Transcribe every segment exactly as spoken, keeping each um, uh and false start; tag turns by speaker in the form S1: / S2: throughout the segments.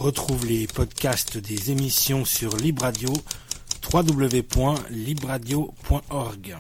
S1: Retrouve les podcasts des émissions sur Libre Radio, w w w point libre radio point org.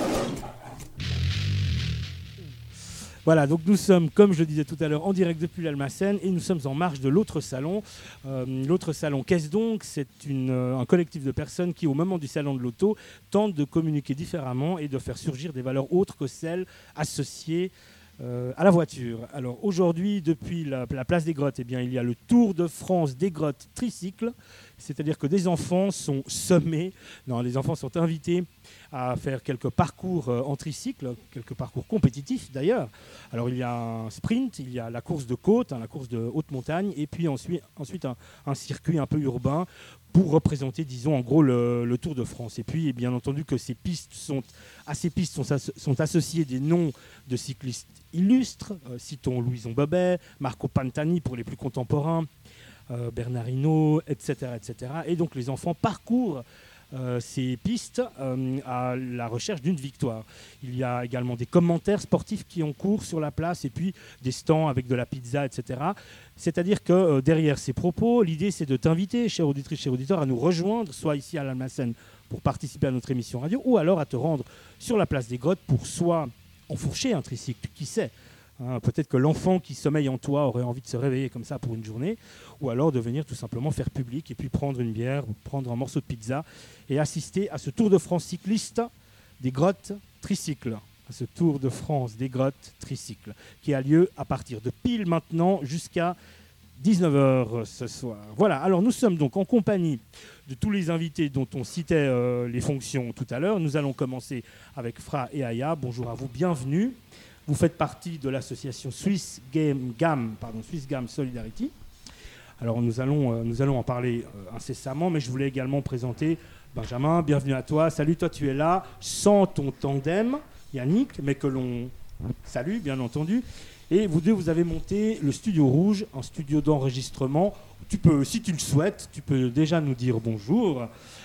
S2: Voilà, donc nous sommes, comme je le disais tout à l'heure, en direct depuis l'Almacène et nous sommes en marge de l'autre salon. Euh, l'autre salon, qu'est-ce donc ? C'est une, euh, un collectif de personnes qui, au moment du salon de l'auto, tentent de communiquer différemment et de faire surgir des valeurs autres que celles associées euh, à la voiture. Alors aujourd'hui, depuis la, la place des Grottes, eh bien, il y a le Tour de France des Grottes tricycle, c'est-à-dire que des enfants sont sommés, non, les enfants sont invités à faire quelques parcours euh, en tricycle, quelques parcours compétitifs d'ailleurs. Alors il y a un sprint, il y a la course de côte, hein, la course de haute montagne, et puis ensuite, ensuite un, un circuit un peu urbain pour représenter, disons, en gros le, le Tour de France. Et puis, bien entendu, que ces pistes sont, à ces pistes sont, sont associés des noms de cyclistes illustres. Euh, citons Louison Bobet, Marco Pantani pour les plus contemporains, euh, Bernard Hinault, et cetera, et cetera. Et donc les enfants parcourent Euh, ces pistes euh, à la recherche d'une victoire. Il y a également des commentaires sportifs qui ont cours sur la place et puis des stands avec de la pizza, et cetera. C'est-à-dire que euh, derrière ces propos, l'idée c'est de t'inviter, chère auditrice, chers auditeurs, à nous rejoindre, soit ici à l'Almacène pour participer à notre émission radio, ou alors à te rendre sur la place des Grottes pour soit enfourcher un tricycle, qui sait. Hein, peut-être que l'enfant qui sommeille en toi aurait envie de se réveiller comme ça pour une journée, ou alors de venir tout simplement faire public et puis prendre une bière, prendre un morceau de pizza et assister à ce Tour de France cycliste des Grottes tricycle, à ce Tour de France des Grottes tricycle, qui a lieu à partir de pile maintenant jusqu'à dix-neuf heures ce soir. Voilà, alors nous sommes donc en compagnie de tous les invités dont on citait euh, les fonctions tout à l'heure. Nous allons commencer avec Fra et Aya. Bonjour à vous, bienvenue. Vous faites partie de l'association Swiss Game, Gam, pardon, Swiss Gam Solidarity. Alors nous allons, euh, nous allons en parler euh, incessamment, mais je voulais également présenter Benjamin. Bienvenue à toi. Salut, toi tu es là sans ton tandem, Yannick, mais que l'on salue bien entendu. Et vous deux, vous avez monté le Studio Rouge, un studio d'enregistrement. Tu peux, si tu le souhaites, tu peux déjà nous dire bonjour.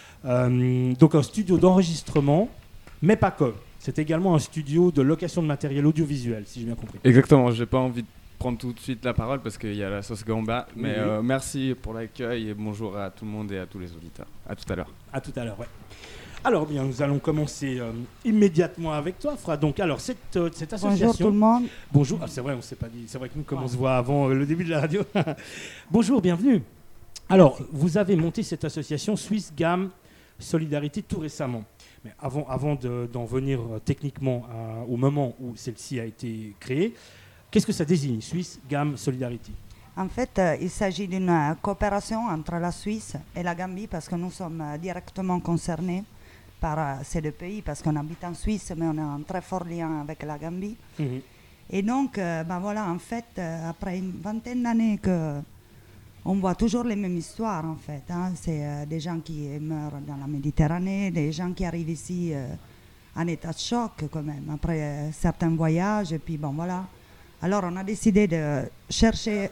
S2: Euh, donc un studio d'enregistrement, mais pas que. C'est également un studio de location de matériel audiovisuel, si j'ai bien compris.
S3: Exactement, je n'ai pas envie de prendre tout de suite la parole parce qu'il y a la sauce gamba, mais
S2: oui.
S3: euh, merci pour l'accueil et bonjour à tout le monde et à tous les auditeurs. À tout à l'heure.
S2: À tout à l'heure, ouais. Alors bien, nous allons commencer euh, immédiatement avec toi, Fra. Donc, alors, cette, euh, cette association...
S4: Bonjour tout le monde.
S2: Bonjour, ah, c'est vrai, on s'est pas dit. C'est vrai que nous, comme on se voit avant euh, le début de la radio. Bonjour, bienvenue. Alors, vous avez monté cette association Swiss Gam Solidarité tout récemment. Mais avant, avant de, d'en venir euh, techniquement à, au moment où celle-ci a été créée, qu'est-ce que ça désigne, Swiss Gam Solidarity ?
S4: En fait, euh, il s'agit d'une euh, coopération entre la Suisse et la Gambie parce que nous sommes euh, directement concernés par euh, ces deux pays parce qu'on habite en Suisse, mais on a un très fort lien avec la Gambie. Mmh. Et donc, euh, ben voilà, en fait, euh, après une vingtaine d'années que on voit toujours les mêmes histoires, en fait. Hein. C'est euh, des gens qui meurent dans la Méditerranée, des gens qui arrivent ici euh, en état de choc, quand même, après euh, certains voyages. Et puis, bon, voilà. Alors, on a décidé de chercher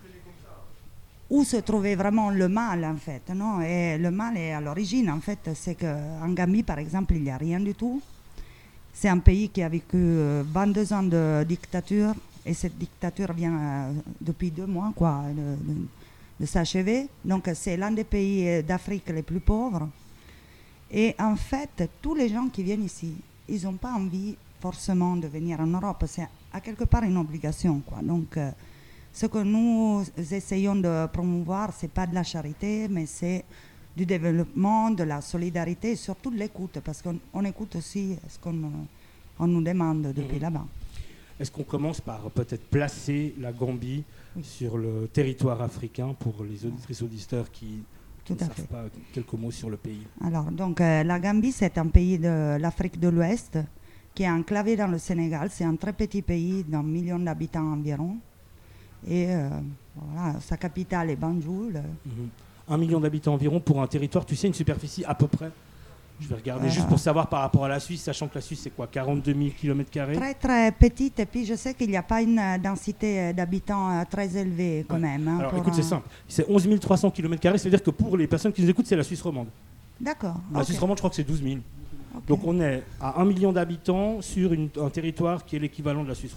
S4: où se trouvait vraiment le mal, en fait. Non. Et le mal est à l'origine, en fait. C'est qu'en Gambie, par exemple, il n'y a rien du tout. C'est un pays qui a vécu euh, vingt-deux ans de dictature. Et cette dictature vient euh, depuis deux mois, quoi. De, de, de s'achever. Donc c'est l'un des pays d'Afrique les plus pauvres. Et en fait, tous les gens qui viennent ici, ils n'ont pas envie forcément de venir en Europe. C'est à quelque part une obligation, quoi. Donc euh, ce que nous essayons de promouvoir, ce n'est pas de la charité, mais c'est du développement, de la solidarité et surtout de l'écoute, parce qu'on on écoute aussi ce qu'on on nous demande depuis mmh. là-bas.
S2: Est-ce qu'on commence par peut-être placer la Gambie oui. sur le territoire africain pour les auditrices auditeurs qui, qui ne savent fait. pas quelques mots sur le pays?
S4: Alors, donc, euh, la Gambie, c'est un pays de l'Afrique de l'Ouest qui est enclavé dans le Sénégal. C'est un très petit pays d'un million d'habitants environ. Et euh, voilà, sa capitale est Banjul.
S2: Mm-hmm. Un million d'habitants environ pour un territoire, tu sais, une superficie à peu près? Je vais regarder euh, juste pour savoir par rapport à la Suisse, sachant que la Suisse, c'est quoi, quarante-deux mille kilomètres carrés?
S4: Très, très petite. Et puis, je sais qu'il n'y a pas une densité d'habitants très élevée, quand ouais. même. Hein,
S2: Alors, écoute, c'est simple. C'est onze mille trois cents kilomètres carrés. C'est-à-dire que pour les personnes qui nous écoutent, c'est la Suisse romande.
S4: D'accord.
S2: La okay. Suisse romande, je crois que c'est douze mille. Okay. Donc, on est à un million d'habitants sur une, un territoire qui est l'équivalent de la Suisse romande.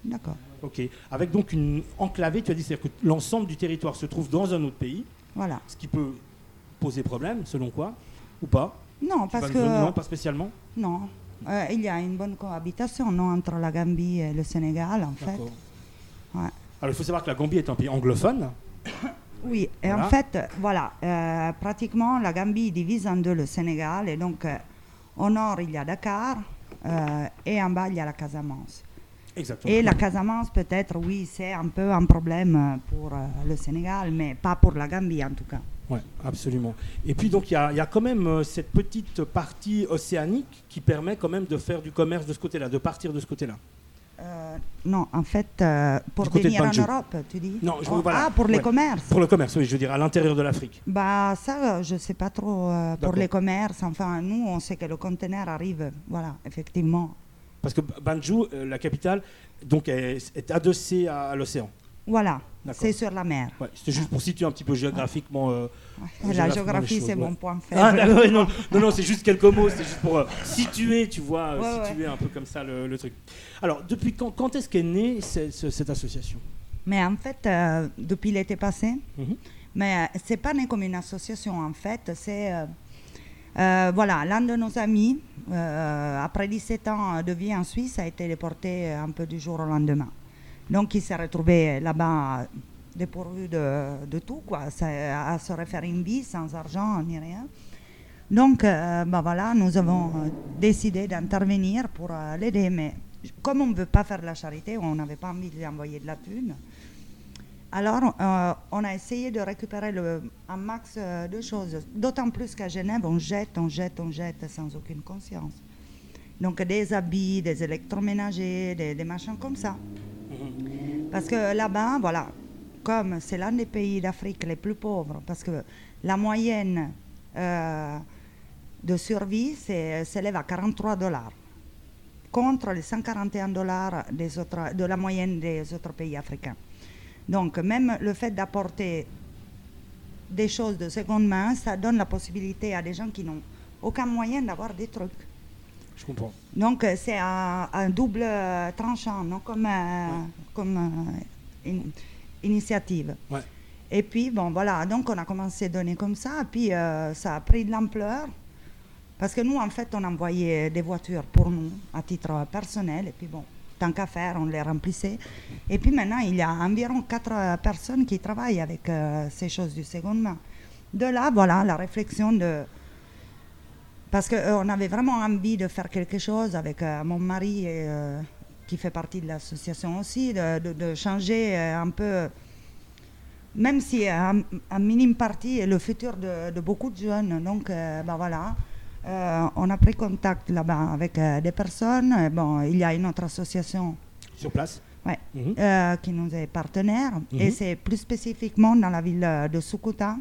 S4: D'accord.
S2: Ok. Avec donc une enclavée, tu as dit, c'est-à-dire que l'ensemble du territoire se trouve dans un autre pays,
S4: Voilà.
S2: ce qui peut poser problème, selon quoi, ou pas?
S4: Non,
S2: Tu
S4: parce
S2: vas
S4: que...
S2: nous donner- Non, pas spécialement.
S4: Non. Euh, il y a une bonne cohabitation non, entre la Gambie et le Sénégal, en fait.
S2: D'accord.
S4: Ouais.
S2: Alors il faut savoir que la Gambie est un pays anglophone.
S4: Oui, et
S2: Voilà.
S4: en fait, voilà, euh, pratiquement la Gambie divise en deux le Sénégal, et donc euh, au nord il y a Dakar, euh, et en bas il y a la Casamance.
S2: Exactement.
S4: Et la Casamance, peut-être, oui, c'est un peu un problème euh, pour euh, le Sénégal, mais pas pour la Gambie en tout cas.
S2: Oui, absolument. Et puis donc il y, a- il y a quand même euh, cette petite partie océanique qui permet quand même de faire du commerce de ce côté-là, de partir de ce côté-là.
S4: Euh, non, en fait, euh, pour
S2: Du côté de
S4: venir en
S2: Banjul.
S4: Europe, tu dis
S2: Non, je
S4: Oh,
S2: voilà.
S4: Ah, pour les
S2: Ouais.
S4: commerces.
S2: Pour le commerce, oui, je veux dire à l'intérieur de l'Afrique.
S4: Bah ça, je sais pas trop euh, pour
S2: D'accord.
S4: les commerces. Enfin, nous, on sait que le conteneur arrive, voilà, effectivement.
S2: Parce que Banjul, euh, la capitale, donc est, est adossée à, à l'océan.
S4: Voilà,
S2: D'accord.
S4: c'est sur la mer.
S2: Ouais, c'était juste pour situer un petit peu géographiquement. euh,
S4: La
S2: géographiquement
S4: géographie,
S2: les choses,
S4: c'est
S2: ouais.
S4: mon point faible.
S2: Ah, d'accord, ouais, non, non, non, c'est juste quelques mots, c'est juste pour euh, situer, tu vois, euh,
S4: Ouais,
S2: situer un peu comme ça le, le truc. Alors, depuis quand, quand est-ce qu'est née ce- ce- cette association?
S4: Mais en fait, euh, depuis l'été passé,
S2: Mhm.
S4: mais euh, c'est pas né comme une association, en fait, c'est... euh, euh, voilà, l'un de nos amis, euh, après dix-sept ans de vie en Suisse, a été déporté un peu du jour au lendemain. Donc, il s'est retrouvé là-bas dépourvu de, de tout, quoi, ça- à se refaire une vie sans argent ni rien. Donc, euh, bah voilà, nous avons euh, décidé d'intervenir pour euh, l'aider, mais comme on ne veut pas faire de la charité, on n'avait pas envie de lui envoyer de la thune. Alors, euh, on a essayé de récupérer le, un max euh, de choses. D'autant plus qu'à Genève, on jette, on jette, on jette sans aucune conscience. Donc, des habits, des électroménagers, des, des machins comme ça. Parce que là-bas, voilà, comme c'est l'un des pays d'Afrique les plus pauvres, parce que la moyenne euh, de survie c'est- s'élève à quarante-trois dollars, contre les cent quarante et un dollars des autres, de la moyenne des autres pays africains. Donc, même le fait d'apporter des choses de seconde main, ça donne la possibilité à des gens qui n'ont aucun moyen d'avoir des trucs.
S2: Je comprends.
S4: Donc, euh, c'est un, un double euh, tranchant, non, comme, euh, comme euh, une initiative.
S2: Ouais.
S4: Et puis, bon, voilà, donc on a commencé à donner comme ça, puis euh, ça a pris de l'ampleur. Parce que nous, en fait, on envoyait des voitures pour nous, à titre personnel, et puis bon, tant qu'à faire, on les remplissait. Et puis maintenant, il y a environ quatre euh, personnes qui travaillent avec euh, ces choses du second main. De là, voilà, la réflexion de... Parce qu'on avait vraiment envie de faire quelque chose avec euh, mon mari, et, euh, qui fait partie de l'association aussi, de, de- de changer euh, un peu, même si un, un minime partie est le futur de, de beaucoup de jeunes. Donc, euh, ben voilà, Euh, on a pris contact là-bas avec euh, des personnes. Et bon, il y a une autre association
S2: Sur place.
S4: ouais,
S2: Mhm.
S4: euh, qui nous est partenaire,
S2: Mhm.
S4: et c'est plus spécifiquement dans la ville euh, de Sukuta,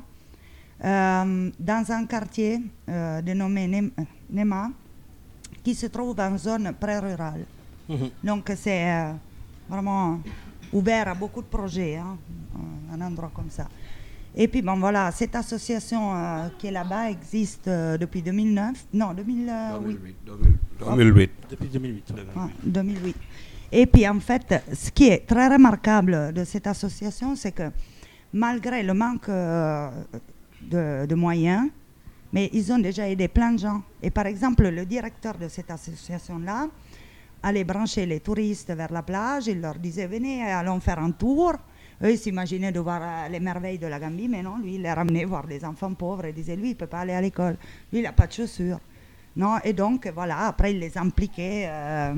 S4: euh, dans un quartier euh, dénommé Nem- Nema, qui se trouve en zone pré-rurale.
S2: Mhm.
S4: Donc c'est euh, vraiment ouvert à beaucoup de projets, hein, un endroit comme ça. Et puis bon voilà, cette association euh, qui est là-bas existe euh, depuis deux mille neuf, non deux mille huit.
S3: deux mille huit.
S2: Depuis deux mille huit.
S4: Ah, deux mille huit. Et puis en fait, ce qui est très remarquable de cette association, c'est que malgré le manque euh, de, de moyens, mais ils ont déjà aidé plein de gens. Et par exemple, le directeur de cette association-là allait brancher les touristes vers la plage, il leur disait venez, allons faire un tour. Eux, ils s'imaginaient de voir euh, les merveilles de la Gambie, mais non, lui, il les ramenait voir des enfants pauvres et disait lui, il ne peut pas aller à l'école, lui, il n'a pas de chaussures. Non, et donc, voilà, après, il les impliquait euh,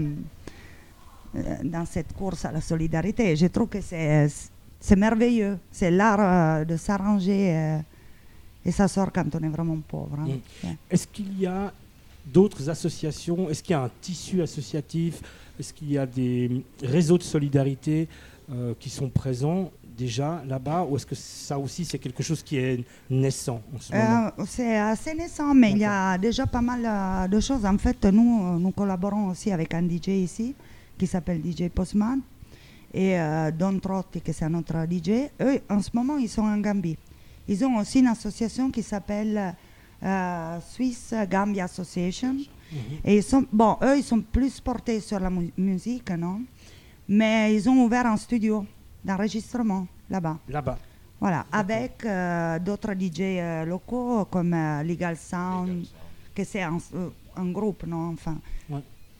S4: euh, dans cette course à la solidarité. Et je trouve que c'est, c'est merveilleux. C'est l'art euh, de s'arranger euh, et ça sort quand on est vraiment pauvre. Hein.
S2: Mm.
S4: Ouais.
S2: Est-ce qu'il y a d'autres associations? Est-ce qu'il y a un tissu associatif? Est-ce qu'il y a des réseaux de solidarité euh, qui sont présents déjà là-bas? Ou est-ce que ça aussi, c'est quelque chose qui est naissant en ce moment?
S4: Euh, c'est assez naissant, mais il y a déjà pas mal euh, de choses. En fait, nous, nous collaborons aussi avec un D J ici, qui s'appelle D J Postman, et euh, Don Trotti, qui c'est un autre D J. Eux, en ce moment, ils sont en Gambie. Ils ont aussi une association qui s'appelle euh, Swiss Gambia Association.
S2: Mhm.
S4: Et ils sont, bon, eux, ils sont plus portés sur la mu- musique, non? Mais ils ont ouvert un studio d'enregistrement là-bas.
S2: Là-bas.
S4: Voilà, avec euh, d'autres D J euh, locaux comme euh, Legal Sound, Legal Sound. Que c'est un, euh, un groupe, non, enfin.
S2: Ouais.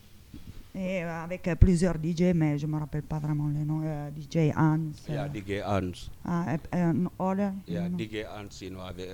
S4: Et euh, avec euh, plusieurs D J, mais je ne me rappelle pas vraiment les noms. Euh, D J Hans.
S5: Il y a D J Hans.
S4: Ah, et, un autre.
S5: Il y a D J Hans, you know, avec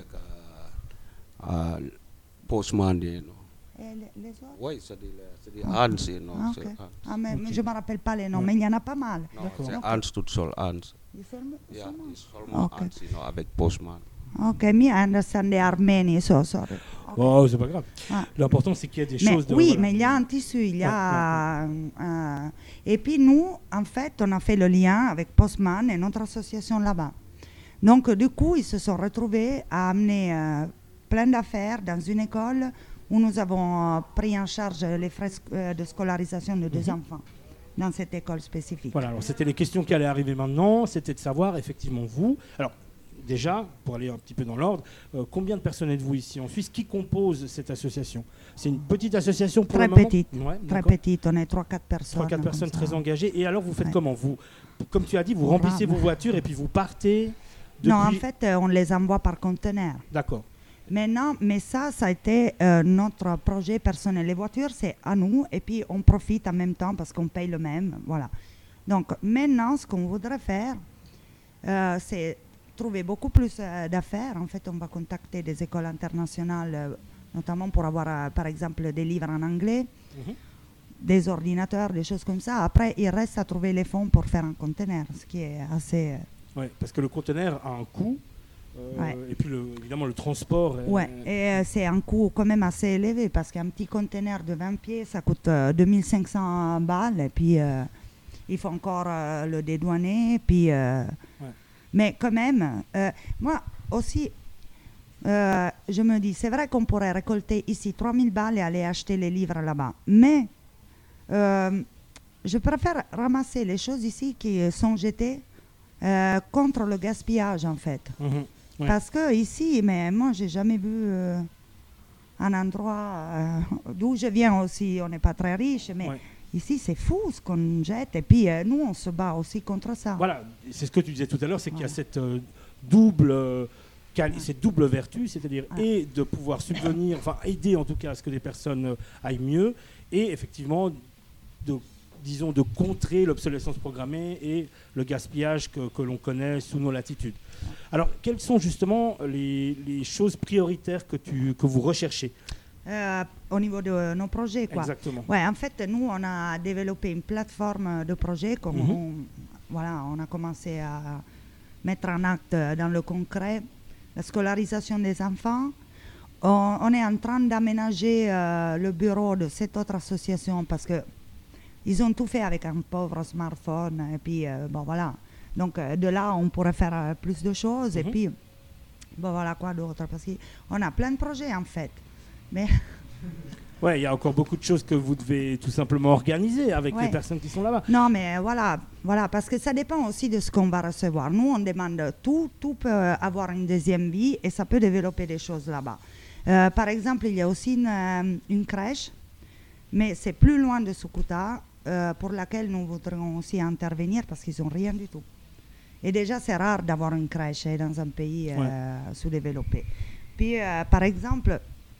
S5: uh, uh, Postman, you know.
S4: Et les, les autres?
S5: Oui, c'est des, c'est des Hans, you know.
S4: Ah, okay.
S5: Hans.
S4: Ah, mais,
S2: Okay.
S4: mais je ne me rappelle pas les noms,
S2: Ouais.
S4: mais il y en a pas mal.
S5: Non,
S2: D'accord.
S5: c'est
S4: Ok.
S5: Hans tout seul, Hans.
S4: You seulement-
S5: Yeah,
S4: seulement?
S5: it's seulement
S4: Ok.
S5: Hans, you know, avec Postman.
S4: Ok, me understand the Armenian, so sorry. Ok.
S2: Oh, c'est pas grave.
S4: Ah.
S2: L'important, c'est qu'il y a des
S4: Mais
S2: choses de.
S4: oui,
S2: voilà.
S4: mais il y a un tissu, il y a... euh, et puis nous, en fait, on a fait le lien avec Postman et notre association là-bas. Donc, du coup, ils se sont retrouvés à amener euh, plein d'affaires dans une école où nous avons euh, pris en charge les frais euh, de scolarisation de deux
S2: Mhm.
S4: enfants dans cette école spécifique.
S2: Voilà, alors c'était les questions qui allaient arriver maintenant. C'était de savoir, effectivement, vous. Alors, déjà, pour aller un petit peu dans l'ordre, euh, combien de personnes êtes-vous ici en Suisse? Qui compose cette association? C'est une petite association pour
S4: Très
S2: le moment?
S4: petite,
S2: Ouais,
S4: Très
S2: d'accord.
S4: petite, on est trois quatre personnes.
S2: trois quatre
S4: comme
S2: personnes
S4: ça.
S2: très engagées. Et alors, vous faites
S4: Ouais.
S2: comment? Vous, comme tu as dit, vous
S4: On
S2: remplissez
S4: rame.
S2: vos voitures et puis vous partez depuis...
S4: Non, en fait, euh, on les envoie par conteneur.
S2: D'accord.
S4: Maintenant, mais ça, ça a été euh, notre projet personnel. Les voitures, c'est à nous et puis on profite en même temps parce qu'on paye le même. Voilà. Donc maintenant, ce qu'on voudrait faire, euh, c'est trouver beaucoup plus euh, d'affaires. En fait, on va contacter des écoles internationales, euh, notamment pour avoir, euh, par exemple, des livres en anglais,
S2: Mhm.
S4: des ordinateurs, des choses comme ça. Après, il reste à trouver les fonds pour faire un conteneur, ce qui est assez... euh,
S2: Ouais, parce que le conteneur a un coût. euh,
S4: Ouais.
S2: Et puis, le- évidemment, le transport. est-
S4: Ouais, et euh, c'est un coût quand même assez élevé parce qu'un petit conteneur de vingt pieds, ça coûte euh, deux mille cinq cents balles et puis euh, il faut encore euh, le dédouaner. Puis, euh,
S2: Ouais.
S4: Mais quand même, euh, moi aussi, euh, je me dis, c'est vrai qu'on pourrait récolter ici trois mille balles et aller acheter les livres là-bas. Mais euh, je préfère ramasser les choses ici qui sont jetées euh, contre le gaspillage en fait.
S2: Mhm. Ouais.
S4: Parce que ici, mais moi, j'ai jamais vu euh, un endroit euh, d'où je viens aussi. On n'est pas très riche, mais
S2: Ouais.
S4: ici, c'est fou ce qu'on jette. Et puis, euh, nous, on se bat aussi contre ça.
S2: Voilà, c'est ce que tu disais tout à l'heure, c'est qu'il y a
S4: Ouais.
S2: cette euh, double, euh, quali-
S4: Ouais.
S2: cette double vertu, c'est-à-dire
S4: Ouais.
S2: et de pouvoir subvenir, enfin aider en tout cas à ce que les personnes euh, aillent mieux, et effectivement de, disons, de contrer l'obsolescence programmée et le gaspillage que, que l'on connaît sous nos latitudes. Alors, quelles sont justement les, les choses prioritaires que, tu, que vous recherchez?
S4: Euh, au niveau de nos projets, quoi.
S2: Exactement.
S4: Ouais, en fait, nous, on a développé une plateforme de projets. Comme
S2: Mhm.
S4: on, voilà, on a commencé à mettre en acte dans le concret la scolarisation des enfants. On, on est en train d'aménager euh, le bureau de cette autre association parce que ils ont tout fait avec un pauvre smartphone. Et puis, euh, bon, voilà. Donc, euh, de là, on pourrait faire euh, plus de choses. Et
S2: Mhm.
S4: puis, bon, voilà, quoi d'autre. Parce qu'on a plein de projets, en fait. Mais
S2: Ouais, il y a encore beaucoup de choses que vous devez tout simplement organiser avec
S4: Ouais.
S2: les personnes qui sont là-bas.
S4: non, mais voilà, voilà, parce que ça dépend aussi de ce qu'on va recevoir. Nous, on demande tout, tout peut avoir une deuxième vie et ça peut développer des choses là-bas. Euh, par exemple, il y a aussi une, euh, une crèche, mais c'est plus loin de Sukuta, euh, pour laquelle nous voudrions aussi intervenir parce qu'ils n'ont rien du tout. Et déjà, c'est rare d'avoir une crèche hein, dans un pays euh, sous-développé. Puis, euh, par exemple,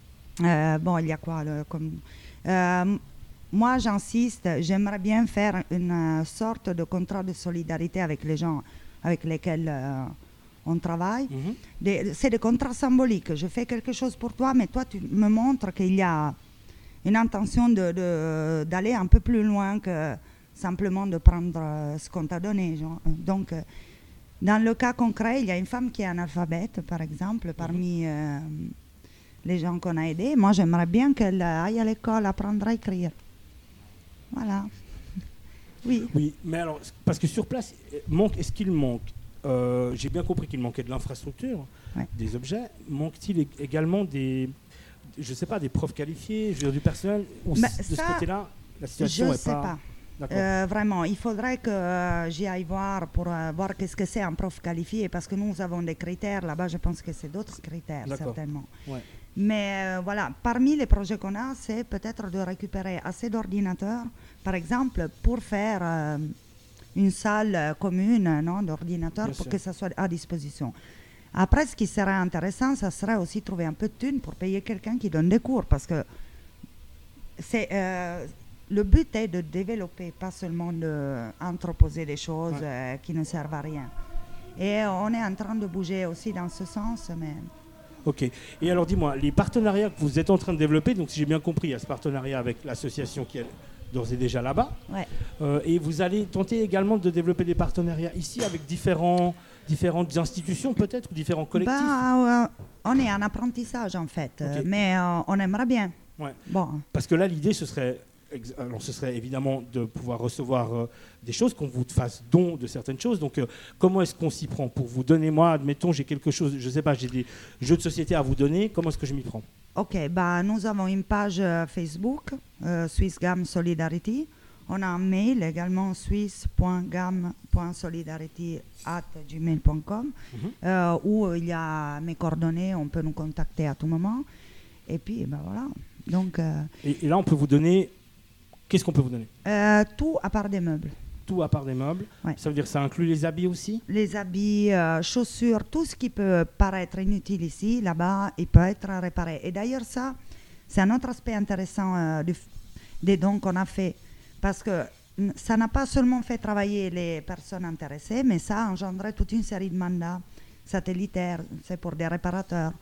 S4: euh, bon, il y a quoi le, comme, euh, moi, j'insiste, j'aimerais bien faire une euh, sorte de contrat de solidarité avec les gens avec lesquels euh, on travaille.
S2: Mhm.
S4: Des- c'est des contrats symboliques. Je fais quelque chose pour toi, mais toi, tu me montres qu'il y a une intention de, de- d'aller un peu plus loin que simplement de prendre euh, ce qu'on t'a donné. genre. Donc, euh, dans le cas concret, il y a une femme qui est analphabète, par exemple, parmi euh, les gens qu'on a aidés. Moi, j'aimerais bien qu'elle aille à l'école apprendre à écrire. Voilà. Oui.
S2: Oui, mais alors, parce que sur place, euh, manque, est-ce qu'il manque euh, J'ai bien compris qu'il manquait de l'infrastructure,
S4: Ouais.
S2: des objets. Manque-t-il ég- également des, je ne sais pas, des profs qualifiés, je veux dire, du personnel ou
S4: Mais
S2: c- de
S4: ça,
S2: ce côté-là, la
S4: Je
S2: situation
S4: ne
S2: est
S4: sais pas.
S2: D'accord.
S4: Euh, vraiment, il faudrait que euh, j'y aille voir pour euh, voir qu'est-ce que c'est un prof qualifié, parce que nous avons des critères. Là-bas, je pense que c'est d'autres critères,
S2: D'accord.
S4: certainement.
S2: Ouais.
S4: Mais euh, voilà, parmi les projets qu'on a, c'est peut-être de récupérer assez d'ordinateurs, par exemple, pour faire euh, une salle euh, commune, non, d'ordinateur
S2: Bien
S4: pour
S2: sûr.
S4: que ça soit à disposition. Après, ce qui serait intéressant, ça serait aussi trouver un peu de thunes pour payer quelqu'un qui donne des cours, parce que c'est, euh, le but est de développer, pas seulement d'entreposer des choses
S2: Ouais.
S4: euh, qui ne servent à rien. Et on est en train de bouger aussi dans ce sens, mais
S2: Ok. Et alors dis-moi, les partenariats que vous êtes en train de développer, donc si j'ai bien compris, il y a ce partenariat avec l'association qui est d'ores et déjà là-bas,
S4: ouais.
S2: euh, et vous allez tenter également de développer des partenariats ici avec différents, différentes institutions peut-être, ou différents collectifs.
S4: Bah, euh, on est en apprentissage en fait, euh,
S2: Ok.
S4: mais euh, on aimerait bien.
S2: Ouais.
S4: Bon,
S2: Parce que là, l'idée, ce serait, ex- alors, ce serait évidemment de pouvoir recevoir euh, des choses, qu'on vous fasse don de certaines choses. Donc, euh, comment est-ce qu'on s'y prend pour vous donner, moi, admettons, j'ai quelque chose, je sais pas, j'ai des jeux de société à vous donner, comment est-ce que je m'y prends?
S4: ok, bah, nous avons une page euh, Facebook, euh, Swiss Gam Solidarity. On a un mail également, swiss point gam point solidarity arobase gmail point com,
S2: Mhm.
S4: euh, où il y a mes coordonnées, on peut nous contacter à tout moment. Et puis, ben voilà. Donc, euh,
S2: Et, et là, on peut vous donner, qu'est-ce qu'on peut vous donner?
S4: euh, tout à part des meubles.
S2: Tout à part des meubles.
S4: Ouais.
S2: Ça veut dire que ça inclut les habits aussi?
S4: Les habits, euh, chaussures, tout ce qui peut paraître inutile ici, là-bas, il peut être réparé. Et d'ailleurs, ça, c'est un autre aspect intéressant euh, du f- des dons qu'on a fait. Parce que n- ça n'a pas seulement fait travailler les personnes intéressées, mais ça a engendré toute une série de mandats satellitaires, c'est pour des réparateurs.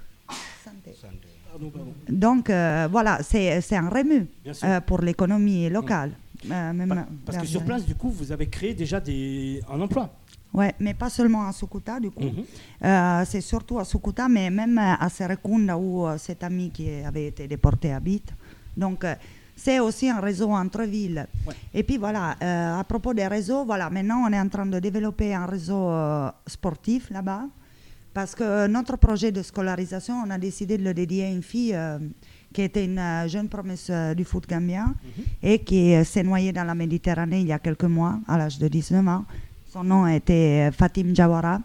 S4: Santé.
S2: Pardon, pardon.
S4: Donc, euh, voilà, c'est c'est un remue
S2: Bien sûr.
S4: euh, pour l'économie locale. Euh, même
S2: Pa- Parce que
S4: vers-
S2: sur place, du coup, vous avez créé déjà des, un emploi.
S4: Ouais, mais pas seulement à Sukuta, du coup.
S2: Mhm.
S4: Euh, c'est surtout à Sukuta, mais même à Serekunda, où euh, cet ami qui avait été déporté habite. Donc, euh, c'est aussi un réseau entre villes.
S2: Ouais.
S4: Et puis voilà, euh, à propos des réseaux, voilà, maintenant on est en train de développer un réseau euh, sportif là-bas, parce que notre projet de scolarisation, on a décidé de le dédier à une fille euh, qui était une euh, jeune promesse euh, du foot gambien
S2: Mhm.
S4: et qui euh, s'est noyée dans la Méditerranée il y a quelques mois, à l'âge de dix-neuf ans. Son nom était euh, Fatim Jawara.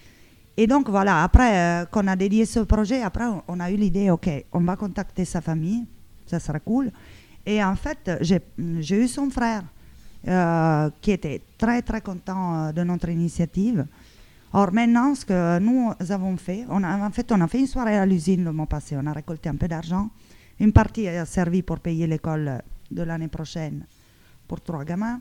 S4: Et donc voilà, après euh, qu'on a dédié ce projet, après on, on a eu l'idée, ok, on va contacter sa famille, ça serait cool. Et en fait, j'ai j'ai eu son frère euh, qui était très très content euh, de notre initiative. Or maintenant, ce que nous avons fait, on a, en fait, on a fait une soirée à l'usine le mois passé, on a récolté un peu d'argent. Une partie a servi pour payer l'école de l'année prochaine pour trois gamins.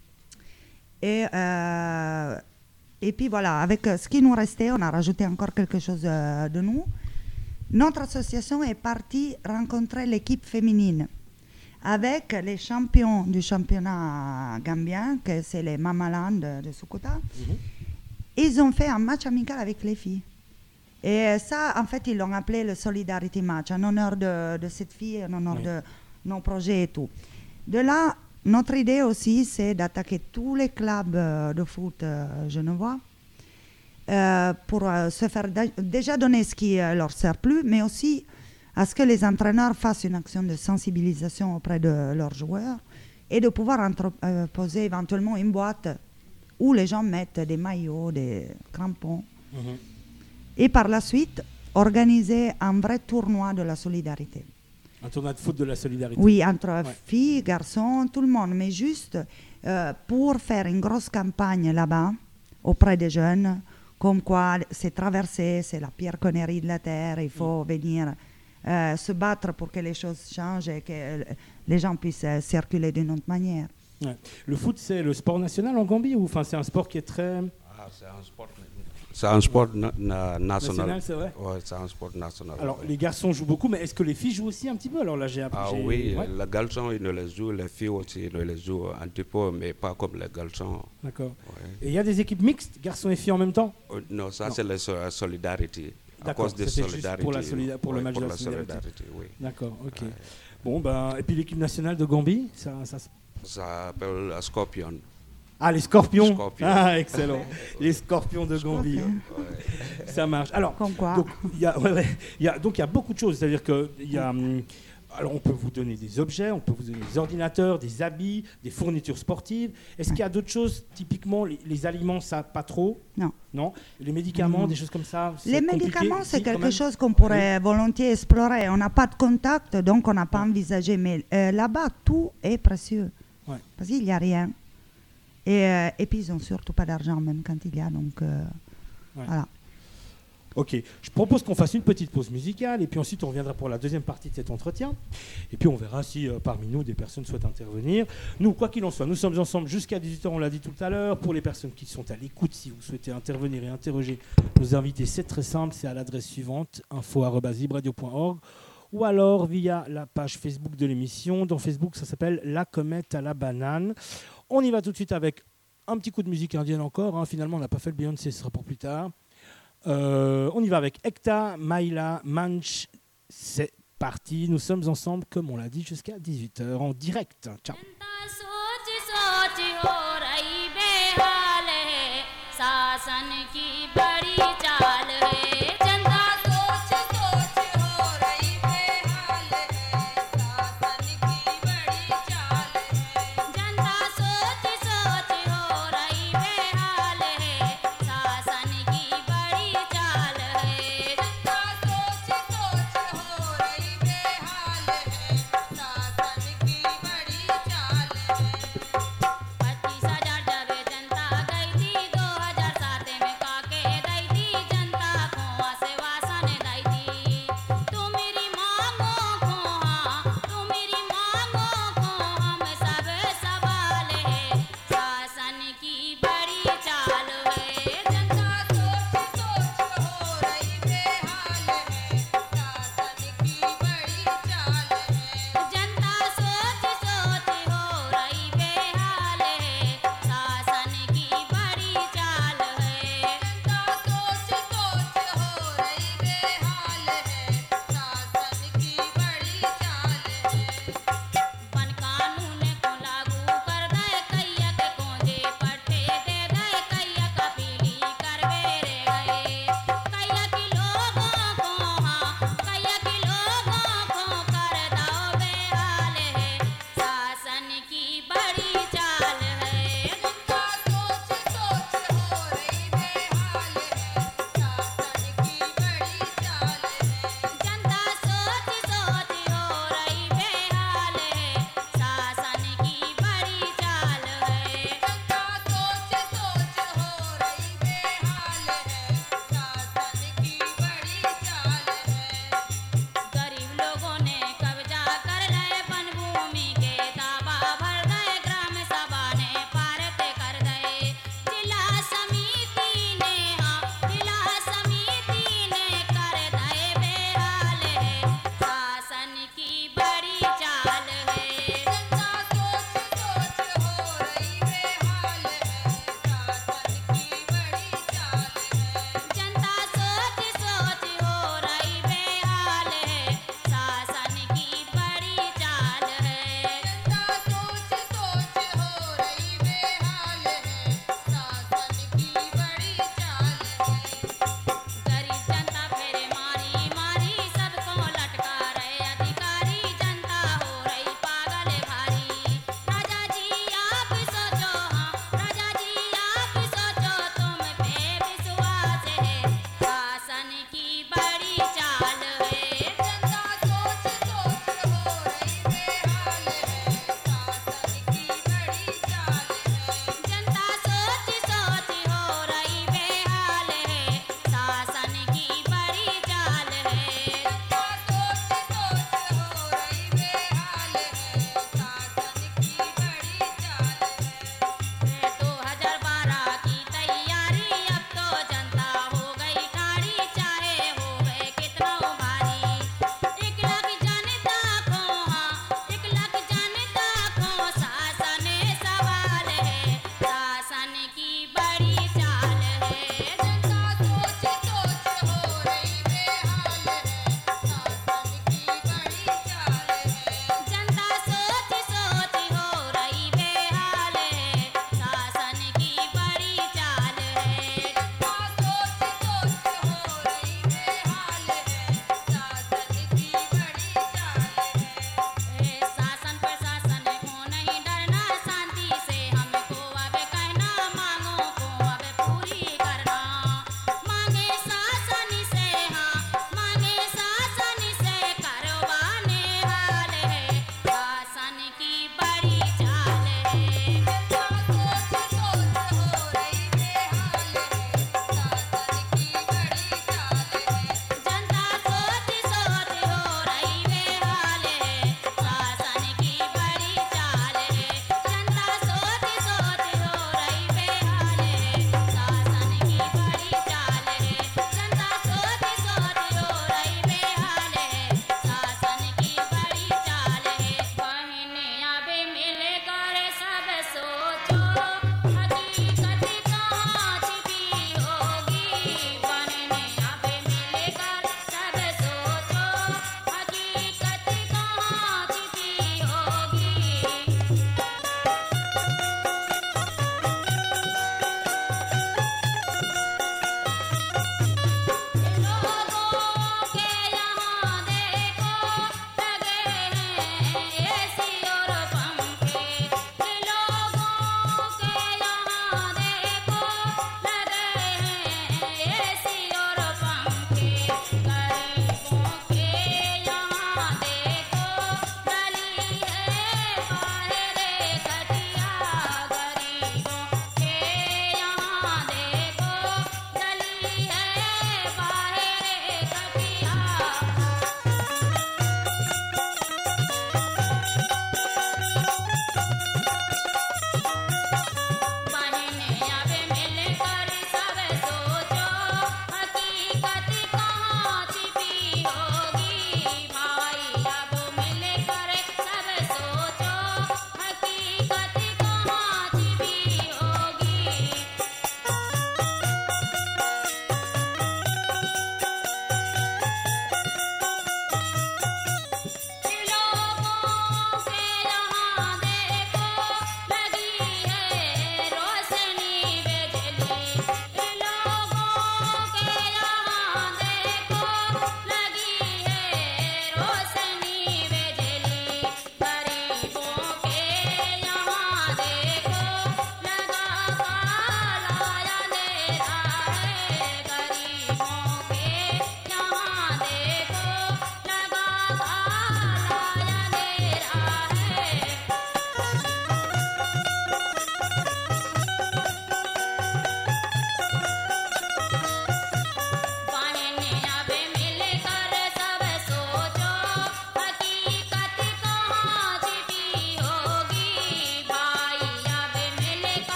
S4: Et, euh, et puis voilà, avec euh, ce qui nous restait, on a rajouté encore quelque chose euh, de nous. Notre association est partie rencontrer l'équipe féminine avec les champions du championnat gambien, que c'est les Mamaland de, de Sukuta.
S2: Mhm.
S4: Ils ont fait un match amical avec les filles. Et ça, en fait, ils l'ont appelé le Solidarity Match, en honneur de, de cette fille, en honneur
S2: Oui.
S4: de nos projets et tout. De là, notre idée aussi, c'est d'attaquer tous les clubs euh, de foot euh, genevois euh, pour euh, se faire da- déjà donner ce qui euh, leur sert plus, mais aussi à ce que les entraîneurs fassent une action de sensibilisation auprès de leurs joueurs et de pouvoir entre- euh, poser éventuellement une boîte où les gens mettent des maillots, des crampons.
S2: Mhm.
S4: Et par la suite, organiser un vrai tournoi de la solidarité.
S2: Un tournoi de foot de la solidarité.
S4: Oui, entre
S2: Ouais.
S4: filles, garçons, tout le monde, mais juste euh, pour faire une grosse campagne là-bas, auprès des jeunes, comme quoi c'est traversé, c'est la pire connerie de la Terre, il faut venir euh, se battre pour que les choses changent et que euh, les gens puissent euh, circuler d'une autre manière.
S2: Ouais. Le foot, c'est le sport national en Gambie ou enfin, c'est un sport qui est très
S5: Ah, c'est un sport, c'est un sport na- na- national.
S2: national, c'est vrai?
S5: Ouais, c'est un sport national.
S2: Alors,
S5: ouais.
S2: les garçons jouent beaucoup, mais est-ce que les filles jouent aussi un petit peu? Alors là, j'ai appris.
S5: Ah
S2: j'ai-
S5: oui,
S2: ouais,
S5: les garçons, ils ne les jouent, les filles aussi, ils les jouent un petit peu, mais pas comme les garçons.
S2: D'accord.
S5: Ouais.
S2: Et il y a des équipes mixtes, garçons et filles en même temps?
S5: Euh, Non, ça
S2: Non.
S5: c'est la so- solidarité. À
S2: D'accord,
S5: cause de
S2: c'était juste
S5: solidarité.
S2: pour la solida- pour le
S5: ouais,
S2: match
S5: pour
S2: de
S5: la
S2: la solidarité.
S5: oui.
S2: D'accord, ok.
S5: Ouais.
S2: Bon, ben, et puis l'équipe nationale de Gambie, ça, ça se-
S5: Ça s'appelle la Scorpion.
S2: Ah, les scorpions.
S5: Scorpions.
S2: Ah, excellent. Les scorpions de Gambie.
S4: Ok.
S2: Ça marche. Alors,
S4: Comme quoi.
S2: donc il y a, ouais, ouais, il y a, donc il y a beaucoup de choses. C'est-à-dire que il y a, hum, alors on peut vous donner des objets, on peut vous donner des ordinateurs, des habits, des fournitures sportives. Est-ce qu'il y a d'autres choses? Typiquement, les, les aliments, ça pas trop.
S4: Non.
S2: Non. Les médicaments,
S4: Non.
S2: des choses comme ça. c'est
S4: Les
S2: compliqué
S4: médicaments,
S2: ici,
S4: c'est
S2: quand
S4: quelque
S2: même
S4: chose qu'on pourrait volontiers explorer. On n'a pas de contact, donc on n'a pas envisagé. Mais euh, là-bas, tout est précieux.
S2: Ouais.
S4: Parce qu'il n'y a rien. Et, euh, et puis ils n'ont surtout pas d'argent même quand il y a, donc euh,
S2: Ouais.
S4: voilà.
S2: Ok, je propose qu'on fasse une petite pause musicale et puis ensuite on reviendra pour la deuxième partie de cet entretien. Et puis on verra si euh, parmi nous des personnes souhaitent intervenir. Nous, quoi qu'il en soit, nous sommes ensemble jusqu'à dix-huit heures, on l'a dit tout à l'heure. Pour les personnes qui sont à l'écoute, si vous souhaitez intervenir et interroger nos invités, c'est très simple, c'est à l'adresse suivante, info arobase libradio point org, ou alors via la page Facebook de l'émission. Dans Facebook, ça s'appelle La Comète à la banane. On y va tout de suite avec un petit coup de musique indienne encore. Hein. Finalement, on n'a pas fait le Beyoncé, ce sera pour plus tard. Euh, on y va avec Ekta, Maila, Manch. C'est parti. Nous sommes ensemble, comme on l'a dit, jusqu'à dix-huit heures en direct. Ciao.
S6: Pati sa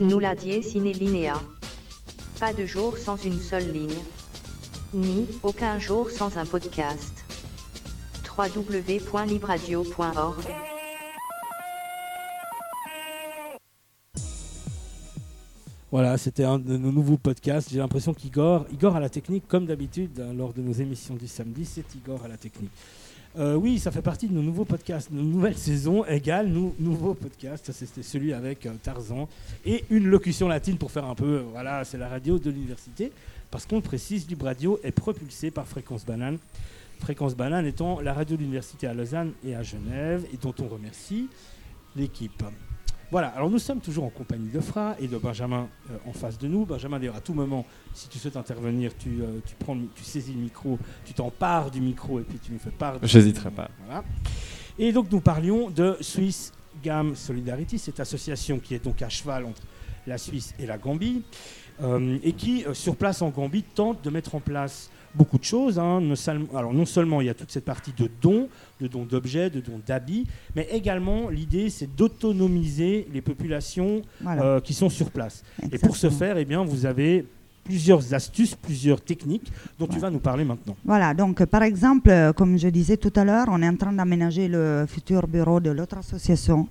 S6: Nulla dies sine linea. Pas de jour sans une seule ligne. Ni aucun jour sans un podcast. w w w point libradio point org.
S2: Voilà, c'était un de nos nouveaux podcasts. J'ai l'impression qu'Igor, Igor à la technique, comme d'habitude, hein, lors de nos émissions du samedi, c'est Igor à la technique. Euh, oui, ça fait partie de nos nouveaux podcasts. Nos nouvelles saisons égale nous, nouveaux podcasts. Ça, c'était celui avec euh, Tarzan et une locution latine pour faire un peu, euh, voilà, c'est la radio de l'université. Parce qu'on le précise, Libre Radio est propulsé par Fréquence Banane. Fréquence Banane étant la radio de l'université à Lausanne et à Genève, et dont on remercie l'équipe. Voilà, alors nous sommes toujours en compagnie de Fra et de Benjamin euh, en face de nous. Benjamin, d'ailleurs, à tout moment, si tu souhaites intervenir, tu, euh, tu, prends, tu saisis le micro, tu t'empares du micro et puis tu nous fais part. De...
S3: J'hésiterai pas.
S2: Voilà. Et donc nous parlions de Swiss Gam Solidarity, cette association qui est donc à cheval entre la Suisse et la Gambie, euh, et qui, euh, sur place en Gambie, tente de mettre en place beaucoup de choses. Hein. Alors non seulement il y a toute cette partie de dons, de dons d'objets, de dons d'habits, mais également l'idée c'est d'autonomiser les populations voilà. euh, qui sont sur place. Exactement. Et pour ce faire, eh bien, vous avez plusieurs astuces, plusieurs techniques dont ouais. tu vas nous parler maintenant.
S4: Voilà, donc par exemple, comme je disais tout à l'heure, on est en train d'aménager le futur bureau de l'autre association.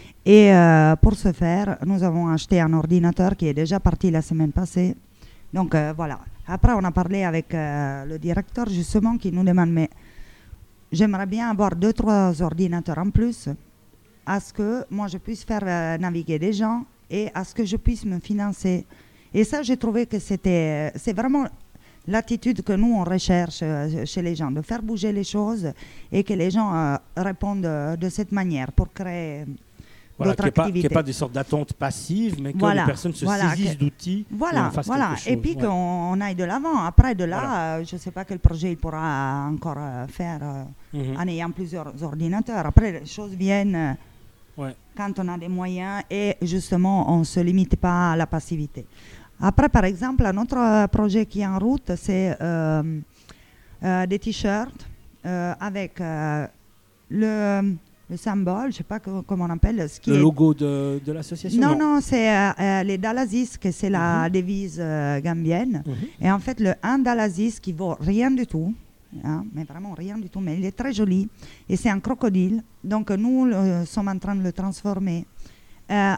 S4: Et euh, pour ce faire, nous avons acheté un ordinateur qui est déjà parti la semaine passée. Donc euh, voilà. Après, on a parlé avec euh, le directeur justement qui nous demande, mais j'aimerais bien avoir deux, trois ordinateurs en plus, à ce que moi je puisse faire euh, naviguer des gens et à ce que je puisse me financer. Et ça, j'ai trouvé que c'était, c'est vraiment l'attitude que nous, on recherche euh, chez les gens, de faire bouger les choses et que les gens euh, répondent euh, de cette manière pour créer...
S2: Voilà, qu'il n'y ait pas des sortes d'attentes passives, mais que voilà, les personnes se
S4: voilà,
S2: saisissent
S4: que,
S2: d'outils
S4: voilà,
S2: et en fassent
S4: voilà.
S2: quelque chose.
S4: Et puis
S2: ouais.
S4: qu'on on aille de l'avant. Après, de là,
S2: voilà.
S4: euh, je ne sais pas quel projet il pourra encore euh, faire euh,
S2: mm-hmm.
S4: en ayant plusieurs ordinateurs. Après, les choses viennent euh,
S2: ouais.
S4: quand on a des moyens et justement, on ne se limite pas à la passivité. Après, par exemple, un autre euh, projet qui est en route, c'est euh, euh, des t-shirts euh, avec euh, le... le symbole, je ne sais pas que, comment on appelle. Ce qui
S2: le
S4: est...
S2: logo de, de l'association?
S4: Non, non, non c'est euh, euh, les Dalazis, que c'est la
S2: mm-hmm.
S4: devise euh, gambienne.
S2: Mm-hmm.
S4: Et en fait, le un Dalazis qui vaut rien du tout, hein, mais vraiment rien du tout, mais il est très joli. Et c'est un crocodile. Donc, nous euh, sommes en train de le transformer. Euh,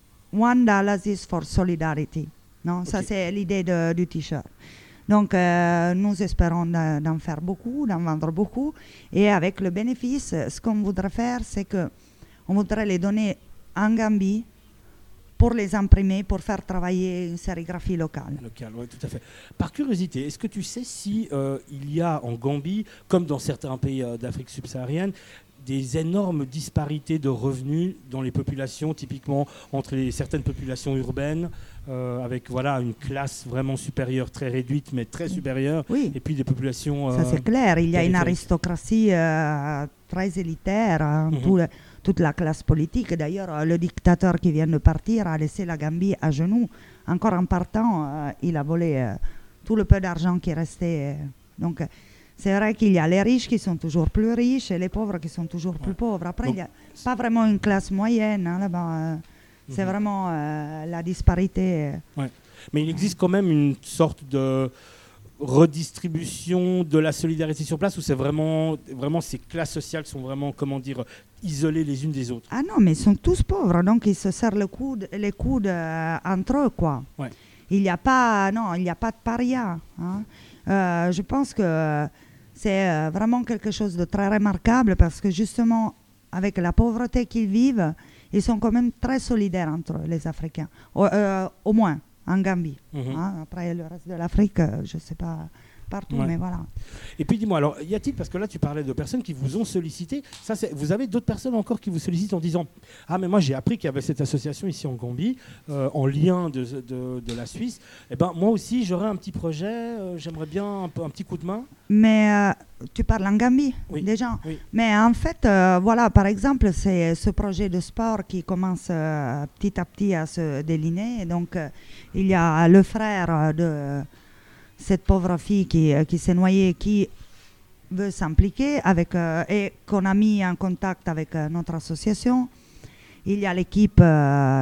S4: One Dalazis for Solidarity. Non, okay. Ça, c'est l'idée de, du t-shirt. Donc, euh, nous espérons de, d'en faire beaucoup, d'en vendre beaucoup. Et avec le bénéfice, ce qu'on voudrait faire, c'est qu'on voudrait les donner en Gambie pour les imprimer, pour faire travailler une sérigraphie locale.
S2: Locale, oui, tout à fait. Par curiosité, est-ce que tu sais si euh, il y a en Gambie, comme dans certains pays euh, d'Afrique subsaharienne, des énormes disparités de revenus dans les populations, typiquement entre les, certaines populations urbaines, euh, avec voilà, une classe vraiment supérieure, très réduite, mais très supérieure,
S4: oui.
S2: et puis des populations... Euh,
S4: Ça c'est clair, il y a une aristocratie euh, très élitaire, hein,
S2: mm-hmm.
S4: tout le, toute la classe politique. D'ailleurs, le dictateur qui vient de partir a laissé la Gambie à genoux. Encore en partant, euh, il a volé euh, tout le peu d'argent qui restait. Euh, donc, c'est vrai qu'il y a les riches qui sont toujours plus riches et les pauvres qui sont toujours ouais. plus pauvres. Après, donc, il n'y a pas vraiment une classe moyenne hein, là-bas. Euh, mm-hmm. C'est vraiment euh, la disparité.
S2: Ouais. Mais il existe quand même une sorte de redistribution de la solidarité sur place où c'est vraiment, vraiment ces classes sociales sont vraiment, comment dire, isolées les unes des autres.
S4: Ah non, mais ils sont tous pauvres, donc ils se serrent le coude, les coudes euh, entre eux, quoi.
S2: Ouais.
S4: Il n'y a pas, non, il n'y a pas de paria. Hein. Euh, je pense que c'est euh, vraiment quelque chose de très remarquable parce que justement, avec la pauvreté qu'ils vivent, ils sont quand même très solidaires entre eux, les Africains. Au, euh, au moins, en Gambie. Mm-hmm. Hein. Après, le reste de l'Afrique, euh, je ne sais pas partout, ouais. mais voilà.
S2: Et puis dis-moi, alors, y a-t-il, parce que là tu parlais de personnes qui vous ont sollicité, ça, c'est, vous avez d'autres personnes encore qui vous sollicitent en disant « Ah, mais moi j'ai appris qu'il y avait cette association ici en Gambie, euh, en lien de, de, de la Suisse, et eh ben moi aussi j'aurais un petit projet, euh, j'aimerais bien un, peu, un petit coup de main. »
S4: Mais euh, tu parles en Gambie,
S2: oui.
S4: déjà.
S2: Oui.
S4: Mais en fait, euh, voilà, par exemple, c'est ce projet de sport qui commence euh, petit à petit à se déliner. Donc, euh, il y a le frère de cette pauvre fille qui, qui s'est noyée, qui veut s'impliquer avec, euh, et qu'on a mis en contact avec euh, notre association. Il y a l'équipe euh,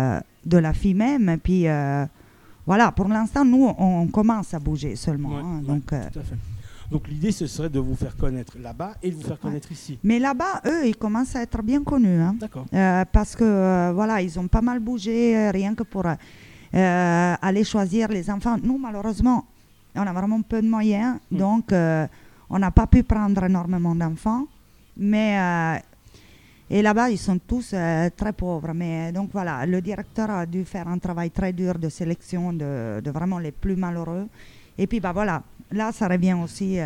S4: de la fille même. Et puis euh, voilà, pour l'instant, nous, on, on commence à bouger seulement.
S2: Ouais,
S4: hein,
S2: ouais,
S4: donc, euh,
S2: tout à fait. Donc l'idée, ce serait de vous faire connaître là-bas et de vous faire connaître ici.
S4: mais là-bas, eux, ils commencent à être bien connus. Hein,
S2: D'accord.
S4: euh, parce que euh, voilà, ils ont pas mal bougé, euh, rien que pour euh, aller choisir les enfants. Nous, malheureusement, on a vraiment peu de moyens,
S2: Mm.
S4: donc euh, on n'a pas pu prendre énormément d'enfants. Mais euh, et là-bas, ils sont tous euh, très pauvres. Mais donc voilà, le directeur a dû faire un travail très dur de sélection de, de vraiment les plus malheureux. Et puis bah voilà, là, ça revient aussi euh,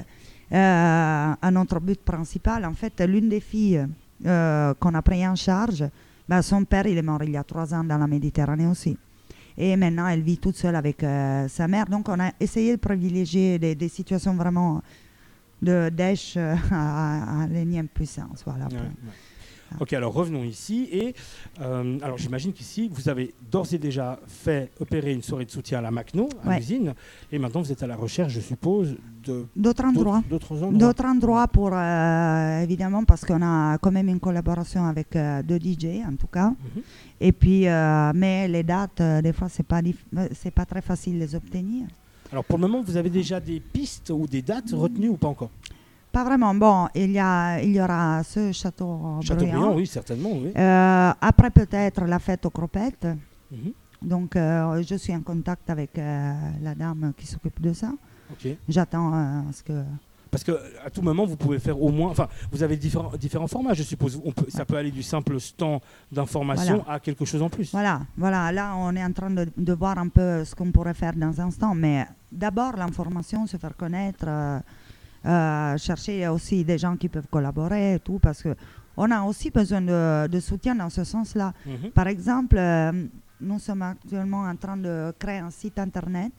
S4: à notre but principal. En fait, l'une des filles euh, qu'on a pris en charge, bah, son père, il est mort il y a trois ans dans la Méditerranée aussi. Et maintenant, elle vit toute seule avec euh, sa mère. Donc, on a essayé de privilégier des, des situations vraiment de Daesh euh, à, à l'énième puissance. Voilà.
S2: Ouais, ouais. Ok, alors revenons ici. Et euh, alors j'imagine qu'ici, vous avez d'ores et déjà fait opérer une soirée de soutien à la Macno, à
S4: Ouais.
S2: l'usine. Et maintenant, vous êtes à la recherche, je suppose, de
S4: D'autres endroits.
S2: d'autres endroits.
S4: D'autres endroits pour, euh, évidemment, parce qu'on a quand même une collaboration avec euh, deux D J, en tout cas.
S2: Mhm.
S4: Et puis, euh, mais les dates, euh, des fois, c'est pas, dif- euh, c'est pas très facile de les obtenir.
S2: Alors pour le moment, vous avez déjà des pistes ou des dates retenues ou pas encore?
S4: Pas vraiment. Bon, il y, a, il y aura ce château
S2: Chateaubriand,
S4: bruyant.
S2: oui, certainement, oui.
S4: Euh, après, peut-être la fête aux cropettes.
S2: Mhm.
S4: Donc, euh, je suis en contact avec euh, la dame qui s'occupe de ça.
S2: Ok.
S4: J'attends euh, ce que...
S2: Parce que à tout moment, vous pouvez faire au moins. Enfin, vous avez différents, différents formats, je suppose. On peut, ça peut aller du simple stand d'information
S4: Voilà.
S2: à quelque chose en plus.
S4: Voilà, voilà. Là, on est en train de, de voir un peu ce qu'on pourrait faire dans un instant. Mais d'abord, l'information, se faire connaître, euh, euh, chercher aussi des gens qui peuvent collaborer et tout, parce qu'on a aussi besoin de, de soutien dans ce sens-là.
S2: Mhm.
S4: Par exemple, euh, nous sommes actuellement en train de créer un site internet.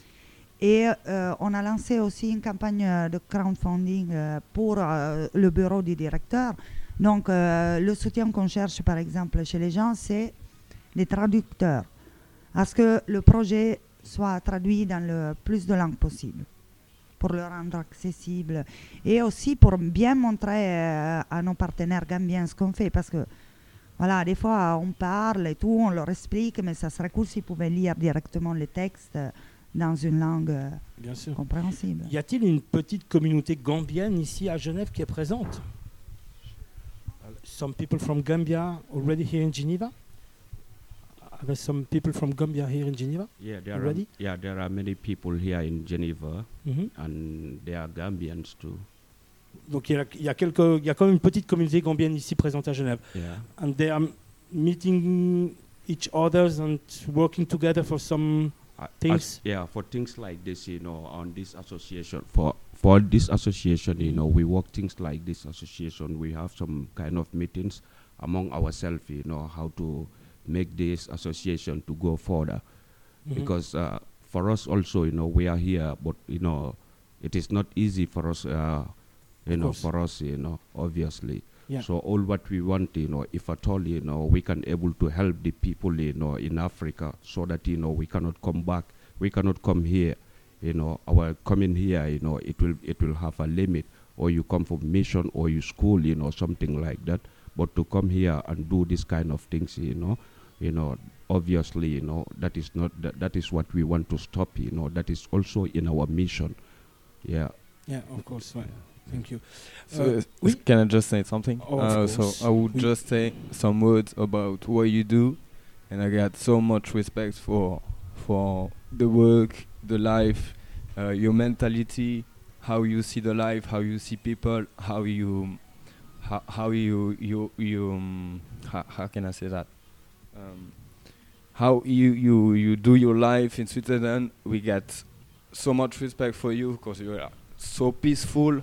S4: Et euh, on a lancé aussi une campagne euh, de crowdfunding euh, pour euh, le bureau du directeur. Donc, euh, le soutien qu'on cherche, par exemple, chez les gens, c'est des traducteurs. À ce que le projet soit traduit dans le plus de langues possible, pour le rendre accessible. Et aussi pour bien montrer euh, à nos partenaires gambiens ce qu'on fait. Parce que, voilà, des fois, on parle et tout, on leur explique, mais ça serait cool s'ils pouvaient lire directement les textes euh, dans une langue euh,
S2: Bien sûr.
S4: compréhensible.
S2: Y a-t-il une petite communauté gambienne ici à Genève qui est présente? Some people from Gambia already here in Geneva? Are there some people from Gambia here in Geneva?
S5: Yeah, there are,
S2: Already?
S5: yeah, there are many people here in Geneva,
S2: Mhm.
S5: and they are Gambians too.
S2: Donc il y a, il y a quelques, il y a quand même une petite communauté gambienne ici présente à Genève.
S5: Yeah.
S2: And they are meeting each others and working together for some
S5: Uh,
S2: Things-
S5: as- yeah, for things like this, you know, on this association, for for this association, you know, we work things like this association. We have some kind of meetings among ourselves, you know, how to make this association to go further.
S2: Mhm.
S5: Because uh, for us also, you know, we are here, but you know, it is not easy for us, uh, you
S2: Of
S5: know,
S2: course.
S5: for us, you know, obviously.
S2: Yeah.
S5: So all what we want, you know, if at all, you know, we can able to help the people, you know, in Africa, so that you know we cannot come back, we cannot come here, you know, our coming here, you know, it will it will have a limit. Or you come from mission, or you school, you know, something like that. But to come here and do this kind of things, you know, you know, obviously, you know, that is not that, that is what we want to stop. You know, that is also in our mission. Yeah.
S2: Yeah, of course. Right. Thank you.
S7: So,
S2: Uh,
S7: uh,
S2: oui.
S7: can I just say something?
S2: Oh, of
S7: uh, so
S2: course.
S7: I would
S2: Oui.
S7: just say some words about what you do, and I got so much respect for for the work, the life, uh, your mentality, how you see the life, how you see people, how you how, how you you you um, how, how can I say that? Um, how you you you do your life in Switzerland. We get so much respect for you because you are so peaceful.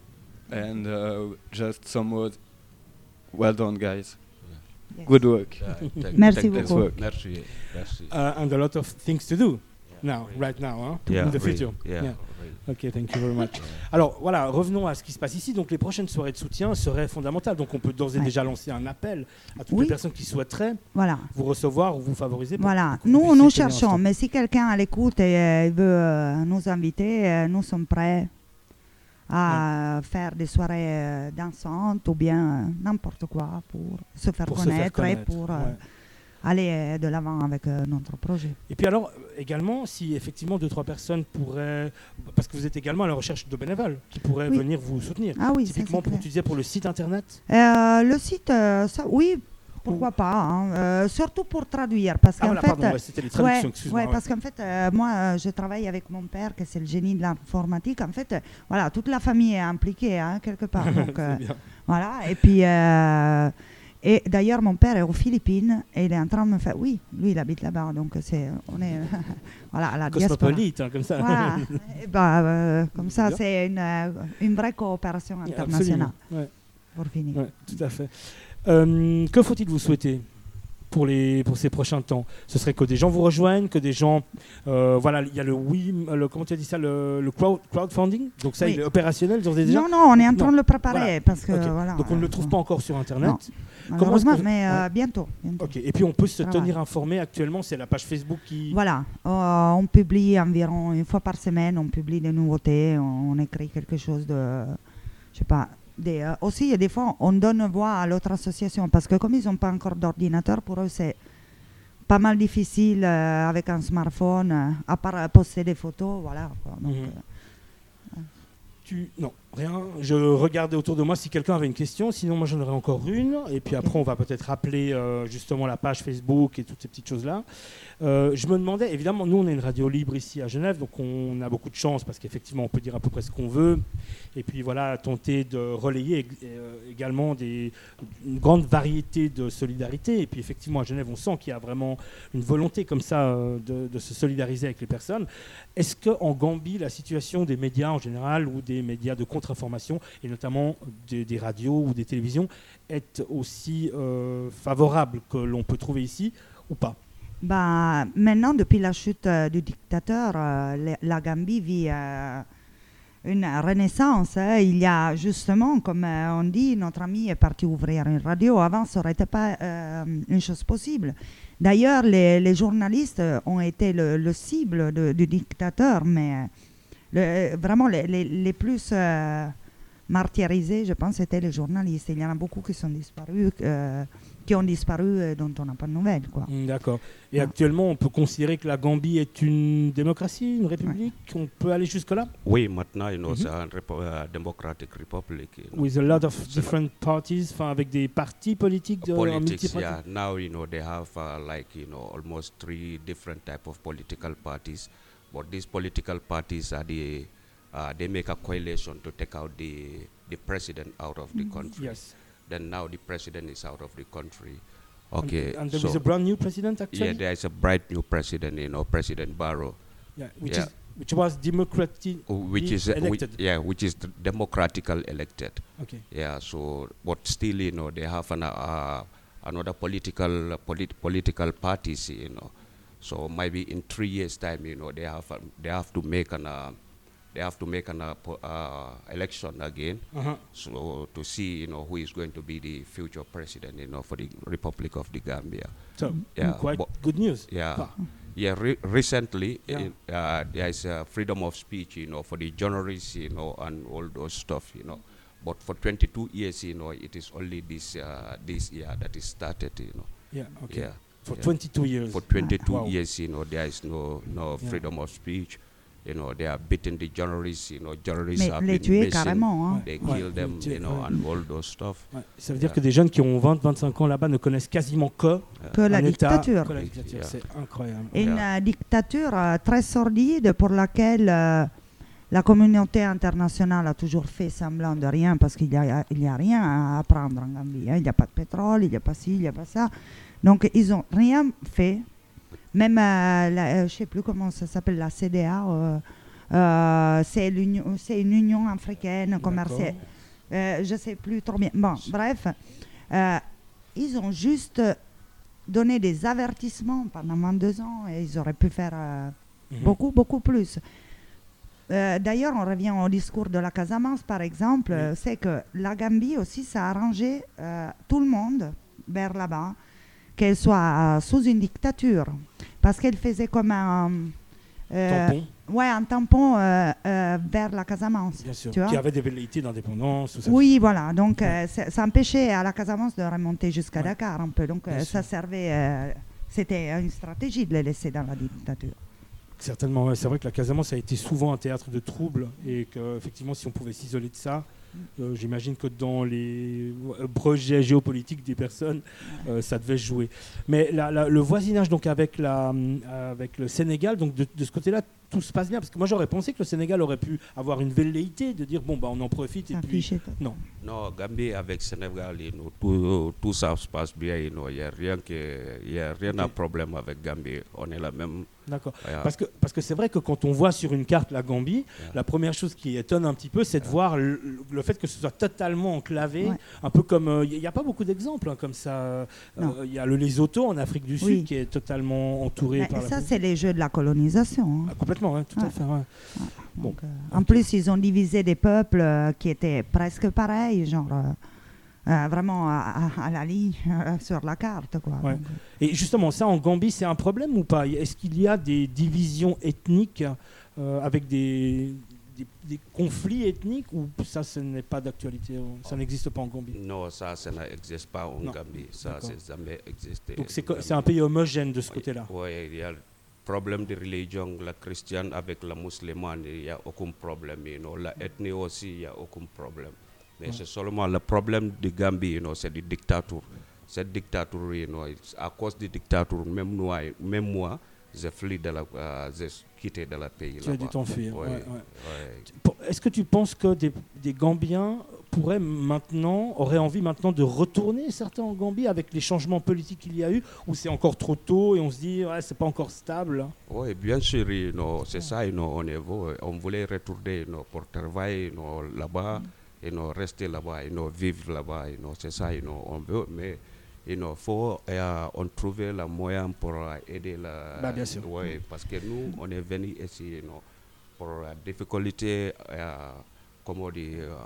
S7: And uh, just some words. Well done, guys.
S4: Yes.
S7: Good work.
S5: Yeah, thank-
S4: Merci
S5: thank-
S7: beaucoup.
S5: thank- Merci. Merci.
S2: Uh, and a lot of things to do now, right now, hein, to- in the
S5: really,
S2: future.
S5: Yeah.
S2: Yeah.
S5: really.
S2: Ok, thank you very much. Alors voilà, revenons à ce qui se passe ici. Donc les prochaines soirées de soutien seraient fondamentales. Donc on peut d'ores et
S4: Ouais.
S2: déjà lancer un appel à toutes
S4: Oui.
S2: les personnes qui souhaiteraient
S4: Voilà.
S2: vous recevoir ou vous favoriser. pour
S4: Voilà,
S2: que vous
S4: nous,
S2: puissiez
S4: nous
S2: tenir un
S4: cherchons,
S2: stand.
S4: mais si quelqu'un à l'écoute et euh, veut euh, nous inviter, euh, nous sommes prêts à faire des soirées euh, dansantes ou bien euh, n'importe quoi pour se faire
S2: Pour se faire
S4: connaître et
S2: connaître,
S4: pour, euh,
S2: ouais.
S4: aller euh, de l'avant avec euh, notre projet.
S2: Et puis alors, également, si effectivement deux, trois personnes pourraient, parce que vous êtes également à la recherche de bénévoles qui pourraient
S4: Oui.
S2: venir vous soutenir.
S4: Ah oui, ça,
S2: Typiquement,
S4: c'est
S2: pour,
S4: clair.
S2: tu disais pour le site internet.
S4: Euh, le site, euh, ça, oui, pourquoi pas, hein, euh, surtout pour traduire, parce
S2: Ah
S4: qu'en
S2: voilà,
S4: fait,
S2: pardon, ouais, c'était les traductions,
S4: ouais,
S2: excuse-moi.
S4: ouais,
S2: ouais.
S4: parce qu'en fait, euh, moi, euh, je travaille avec mon père, que c'est le génie de l'informatique. En fait, euh, voilà, toute la famille est impliquée, hein, quelque part. Donc, euh,
S2: C'est bien.
S4: voilà, et puis, euh, et d'ailleurs, mon père est aux Philippines et il est en train de me faire, oui, lui, il habite là-bas, donc c'est, on est, voilà, à la diaspora.
S2: Cosmopolite, hein, comme ça.
S4: Voilà, et ben, euh, comme ça,
S2: Bien.
S4: c'est une, euh, une vraie coopération
S2: Absolument.
S4: internationale,
S2: Ouais,
S4: pour finir.
S2: ouais, tout à fait. Euh, que faut-il vous souhaiter pour, les, pour ces prochains temps? Ce serait que des gens vous rejoignent, que des gens... euh, voilà, il y a le oui, le, comment tu as dit ça, le, le crowd, crowdfunding. Donc ça,
S4: Oui.
S2: il est opérationnel d'ores et déjà.
S4: Non, non, on est en train
S2: Non.
S4: de le préparer,
S2: Voilà.
S4: parce que,
S2: Ok.
S4: voilà.
S2: Donc on ne le
S4: euh,
S2: trouve pas encore sur Internet.
S4: Non.
S2: Comment est-ce
S4: malheureusement,
S2: que-
S4: mais euh,
S2: Ouais.
S4: bientôt. bientôt.
S2: Ok. Et puis on peut se
S4: Ça
S2: tenir
S4: va.
S2: informé actuellement, c'est la page Facebook qui...
S4: Voilà, euh, on publie environ une fois par semaine, on publie des nouveautés, on, on écrit quelque chose de, je sais pas. Des, euh, aussi, des fois, on donne voix à l'autre association, parce que comme ils n'ont pas encore d'ordinateur, pour eux, c'est pas mal difficile euh, avec un smartphone, euh, à part euh, poster des photos, voilà. quoi. Donc,
S2: Mhm.
S4: euh,
S2: Tu... Non, rien. Je regardais autour de moi si quelqu'un avait une question. Sinon, moi, j'en aurais encore une. Et puis après, on va peut-être rappeler euh, justement la page Facebook et toutes ces petites choses-là. Euh, je me demandais, évidemment, nous, on est une radio libre ici à Genève, donc on a beaucoup de chance parce qu'effectivement, on peut dire à peu près ce qu'on veut. Et puis voilà, tenter de relayer ég- euh, également des, une grande variété de solidarité. Et puis effectivement, à Genève, on sent qu'il y a vraiment une volonté comme ça euh, de, de se solidariser avec les personnes. Est-ce qu'en Gambie, la situation des médias en général ou des médias de contre-information, et notamment des, des radios ou des télévisions, est aussi euh, favorable que l'on peut trouver ici ou pas?
S4: bah, maintenant, depuis la chute euh, du dictateur, euh, la, la Gambie vit euh, une renaissance. hein. Il y a justement, comme euh, on dit, notre ami est parti ouvrir une radio. Avant, ça n'aurait été pas euh, une chose possible. D'ailleurs, les, les journalistes ont été le, le cible de- du dictateur, mais euh, le- vraiment les, les- les plus euh, martyrisés, je pense, c'était les journalistes. Il y en a beaucoup qui sont disparus, euh, qui ont disparu et dont on n'a pas de nouvelles, quoi.
S2: Mm, D'accord. Et
S4: Ah.
S2: actuellement, on peut considérer que la Gambie est une démocratie, une république? On peut aller jusque-là?
S5: Oui, maintenant, you know,
S2: Mhm.
S5: c'est un repo- uh, democratic republic. You know.
S2: With a lot of
S5: C'est
S2: different parties, enfin avec des partis politiques de en
S5: Politics,
S2: multiparti-
S5: yeah. Now, you know, they have uh, like, you know, almost three different type of political parties. But these political parties are the, uh, they make a coalition to take out the, the president out of the country.
S2: Yes.
S5: Then now the president is out of the country. Okay,
S2: And, and there
S5: so
S2: is a brand new president actually.
S5: yeah, there is a bright new president, you know, President Barrow,
S2: Yeah, which
S5: yeah.
S2: is which was democratic.
S5: who- which
S2: Be
S5: is uh, which,
S2: elected.
S5: yeah, which is d- democratically elected.
S2: Okay.
S5: Yeah, so but still, you know, they have an, uh, another political uh, polit- political parties, you know. So maybe in three years' time, you know, they have um, they have to make an uh, they have to make an uh, po- uh, election again.
S2: Uh-huh.
S5: So to see, you know, who is going to be the future president, you know, for the Republic of the Gambia.
S2: So
S5: Yeah,
S2: quite
S5: but-
S2: good news.
S5: Yeah,
S2: Ah.
S5: yeah. Re- recently,
S2: Yeah.
S5: in, uh, there is uh, freedom of speech, you know, for the journalists, you know, and all those stuff, you know. But for twenty-two years, you know, it is only this uh, this year that is started, you know.
S2: Yeah. Okay.
S5: Yeah.
S2: For
S5: yeah.
S2: twenty-two years.
S5: For twenty-two
S2: Wow.
S5: years, you know, there is no no
S2: Yeah.
S5: freedom of speech. You know, they are beating the journalists. You know, journalists
S4: Mais
S5: have
S4: les
S5: been
S4: tuer
S5: missing.
S4: carrément, hein.
S5: They
S2: Ouais,
S5: kill them,
S2: tuer,
S5: you know,
S2: ouais.
S5: and all those stuff.
S2: Ouais. Ça veut dire
S5: Yeah.
S2: que des jeunes qui ont vingt vingt-cinq ans là-bas ne connaissent quasiment que
S4: Que la
S2: un État,
S4: dictature.
S2: que la dictature.
S5: Yeah.
S2: C'est incroyable.
S4: Et une
S5: Yeah.
S4: euh, dictature euh, très sordide pour laquelle euh, la communauté internationale a toujours fait semblant de rien parce qu'il n'y a, il y a rien à apprendre en Gambie. hein. Il n'y a pas de pétrole, il n'y a pas ci, il n'y a pas ça. Donc ils n'ont rien fait. Même, euh, la- euh, je ne sais plus comment ça s'appelle, la C D A, euh, euh, c'est, l'union- c'est une union africaine commerciale. Euh, je ne sais plus trop bien. Bon, bref, euh, ils ont juste donné des avertissements pendant vingt-deux ans et ils auraient pu faire euh,
S2: Mhm.
S4: beaucoup, beaucoup plus. Euh, D'ailleurs, on revient au discours de la Casamance, par exemple,
S2: Oui.
S4: euh, c'est que la Gambie aussi, ça a arrangé euh, tout le monde vers là-bas, qu'elle soit euh, sous une dictature, parce qu'elle faisait comme un... euh,
S2: Tampon,
S4: Ouais, un tampon euh, euh, vers la Casamance.
S2: bien sûr.
S4: tu vois.
S2: Qui avait des velléités d'indépendance. tout ça.
S4: Oui, voilà. Donc, euh, ça, ça empêchait à la Casamance de remonter jusqu'à
S2: Ouais.
S4: Dakar un peu. Donc,
S2: Bien
S4: euh,
S2: sûr.
S4: ça servait euh, C'était une stratégie de les laisser dans la dictature.
S2: Certainement, ouais. C'est vrai que la Casamance a été souvent un théâtre de troubles et qu'effectivement, si on pouvait s'isoler de ça, euh, j'imagine que dans les projets géopolitiques des personnes, euh, ça devait jouer. Mais la, la, le voisinage donc avec, la, avec le Sénégal, donc de, de ce côté-là, tout se passe bien. Parce que moi, j'aurais pensé que le Sénégal aurait pu avoir une velléité de dire bon, bah, on en profite. Et puis... Non.
S5: Non, Gambie avec Sénégal, you know, tout, tout ça se passe bien. Il n'y a rien, que, y a rien okay. à problème avec Gambie. On est la même.
S2: D'accord. Yeah. Parce que parce que c'est vrai que quand on voit sur une carte la Gambie, yeah. la première chose qui étonne un petit peu, c'est de yeah. voir le, le fait que ce soit totalement enclavé, ouais. un peu comme il euh, n'y a pas beaucoup d'exemples hein, comme ça. Il euh, y a le Lesotho en Afrique du Sud oui. qui est totalement entouré
S4: mais
S2: par.
S4: Ça,
S2: la
S4: c'est les jeux de la colonisation. Hein.
S2: Ah, complètement, ouais, tout ouais. à fait. Ouais.
S4: Ouais. Bon. Donc, euh, en okay. plus, ils ont divisé des peuples euh, qui étaient presque pareils, genre. Euh, Euh, vraiment à, à, à la ligne euh, sur la carte. Quoi.
S2: Ouais. Et justement, ça en Gambie, c'est un problème ou pas? Est-ce qu'il y a des divisions ethniques euh, avec des, des, des conflits ethniques ou ça, ce n'est pas d'actualité? Ça oh. n'existe pas en Gambie?
S5: Non, ça, ça n'existe pas en non. Gambie. Ça, c'est jamais existé.
S2: Donc c'est, co- c'est un pays homogène de ce
S5: oui,
S2: côté-là?
S5: Oui, il y a le problème de religion, la chrétienne avec la musulmane, il n'y a aucun problème. You know. La ethnie aussi, il n'y a aucun problème. Mais ouais. c'est seulement le problème de Gambie, you know, c'est la dictature. Cette dictature, you know, à cause de la dictature, même moi, même moi j'ai fui de la, euh, j'ai quitté de la pays.
S2: Tu as dû t'enfuir.
S5: Ouais,
S2: ouais, ouais.
S5: Ouais.
S2: Est-ce que tu penses que des, des Gambiens pourraient maintenant, auraient envie maintenant de retourner certains en Gambie avec les changements politiques qu'il y a eu, ou c'est encore trop tôt et on se dit ouais, c'est pas encore stable?
S5: Oui, bien sûr, you know, c'est ouais. ça, you know, on, est, on voulait retourner you know, pour travailler you know, là-bas. Mm. You know, rester là-bas, you know, vivre là-bas, you know, c'est ça, you know, on veut, mais il know, faut euh, on trouver le moyen pour euh, aider la.
S2: Bah, bien sûr.
S5: Ouais, parce que nous, on est venu ici, you know, pour la euh, difficulté, euh, comme on dit, euh,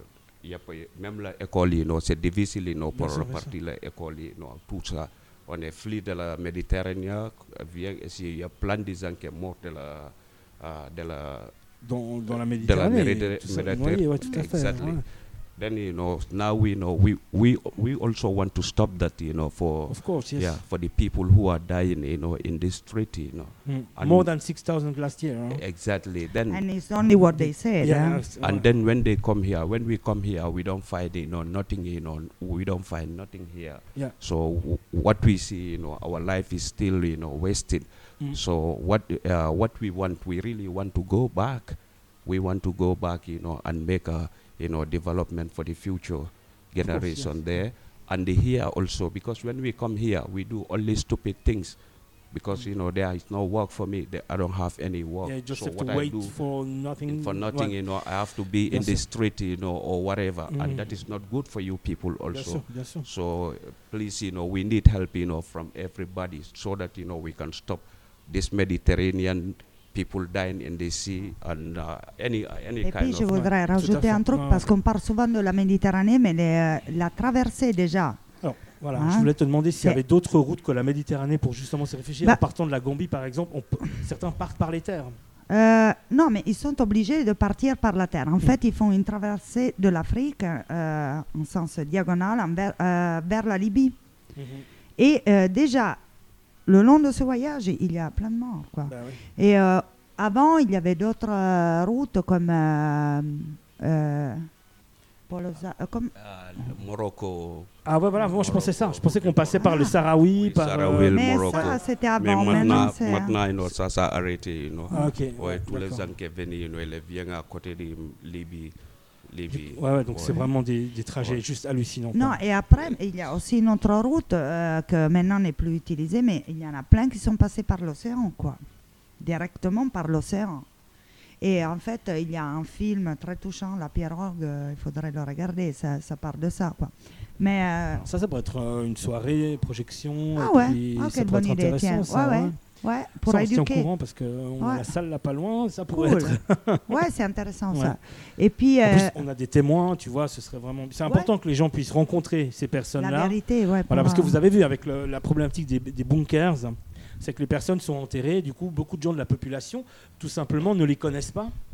S5: y a pas, même l'école, you know, c'est difficile, you know, pour repartir l'école, you know, tout ça. On est fli de la Méditerranée, vient ici, il y a plein de gens qui sont morts de la, euh, de la
S2: Dans, dans la Méditerranée.
S5: De la Méditerranée.
S2: Oui, ouais, tout à fait.
S5: Exactly.
S2: Ouais.
S5: Then you know now we know we we we also want to stop that you know for
S2: of course yes.
S5: yeah for the people who are dying you know in this street you know
S2: mm. more than six thousand last year. Huh?
S5: Exactly. Then
S4: and it's only what they said.
S2: Yeah.
S4: Huh?
S5: And then when they come here, when we come here, we don't find you know nothing you know we don't find nothing here.
S2: Yeah.
S5: So w- what we see you know our life is still you know wasted. Mm. So what uh, what we want we really want to go back. We want to go back, you know, and make a, you know, development for the future generation course, yes. there. And here also, because when we come here, we do only stupid things. Because, mm. you know, there is no work for me. There, I don't have any work.
S2: Yeah, you just
S5: so
S2: have
S5: what
S2: to
S5: I
S2: wait
S5: do
S2: for nothing.
S5: For nothing,
S2: well,
S5: you know, I have to be in the street, you know, or whatever. Mm. And that is not good for you people also.
S2: Yes, sir. Yes, sir.
S5: So, uh, please, you know, we need help, you know, from everybody so that, you know, we can stop this Mediterranean people dying in the sea and uh, any any
S4: Et
S5: kind
S4: puis
S5: of.
S4: je voudrais rajouter un truc parce qu'on parle souvent de la Méditerranée, mais les, la traversée déjà.
S2: Alors voilà,
S4: hein?
S2: Je voulais te demander s'il y avait d'autres routes que la Méditerranée pour justement se réfugier. Bah, en partant de la Gambie, par exemple, on peut, certains partent par les terres.
S4: Euh, non, mais ils sont obligés de partir par la terre. En mmh. fait, ils font une traversée de l'Afrique euh, en sens diagonal envers, euh, vers la Libye. Mmh. Et euh, déjà, le long de ce voyage, il y a plein de morts, quoi.
S2: Bah oui.
S4: Et euh, avant, il y avait d'autres euh, routes comme, euh, euh, Polosa, euh, comme
S5: uh, Morocco.
S2: Ah ouais, voilà, moi je pensais ça. Je pensais qu'on passait par ah. le Sahraoui,
S5: oui,
S2: par
S5: Sahraoui,
S2: euh,
S4: mais
S5: Morocco.
S4: ça, c'était avant.
S5: Mais maintenant,
S4: c'est
S5: maintenant, you know, ça, ça a arrêté, you know.
S2: Ah, okay.
S5: Ouais,
S2: Ouais,
S5: tous
S2: d'accord.
S5: les gens qui viennent, you know, ils viennent à côté de Libye. Libye.
S2: Ouais, ouais, donc ouais. c'est vraiment des, des trajets
S5: ouais.
S2: juste hallucinants.
S4: Non,
S2: quoi.
S4: et après, il y a aussi une autre route euh, que maintenant n'est plus utilisée, mais il y en a plein qui sont passés par l'océan, quoi. Directement par l'océan. Et en fait, il y a un film très touchant, La Pirogue, euh, il faudrait le regarder, ça, ça parle de ça, quoi. Mais euh,
S2: ça, ça pourrait être euh, une soirée, projection.
S4: Ah
S2: et
S4: ouais,
S2: puis
S4: ah,
S2: ça
S4: quelle
S2: pourrait
S4: bonne
S2: être
S4: idée,
S2: intéressant,
S4: tiens.
S2: ça,
S4: ouais,
S2: ouais.
S4: ouais. Ouais, pour
S2: ça, on se tient au
S4: éduquer.
S2: courant parce que on
S4: ouais.
S2: a la salle là pas loin, ça pourrait
S4: cool.
S2: être.
S4: Ouais, c'est intéressant
S2: ouais.
S4: ça. Et puis,
S2: en
S4: euh,
S2: plus, on a des témoins, tu vois, ce serait vraiment. C'est important ouais. que les gens puissent rencontrer ces personnes-là.
S4: La vérité, ouais.
S2: Voilà, parce que vous avez vu avec le, la problématique des, des bunkers, c'est que les personnes sont enterrées. Du coup, beaucoup de gens de la population, tout simplement, ne les connaissent pas.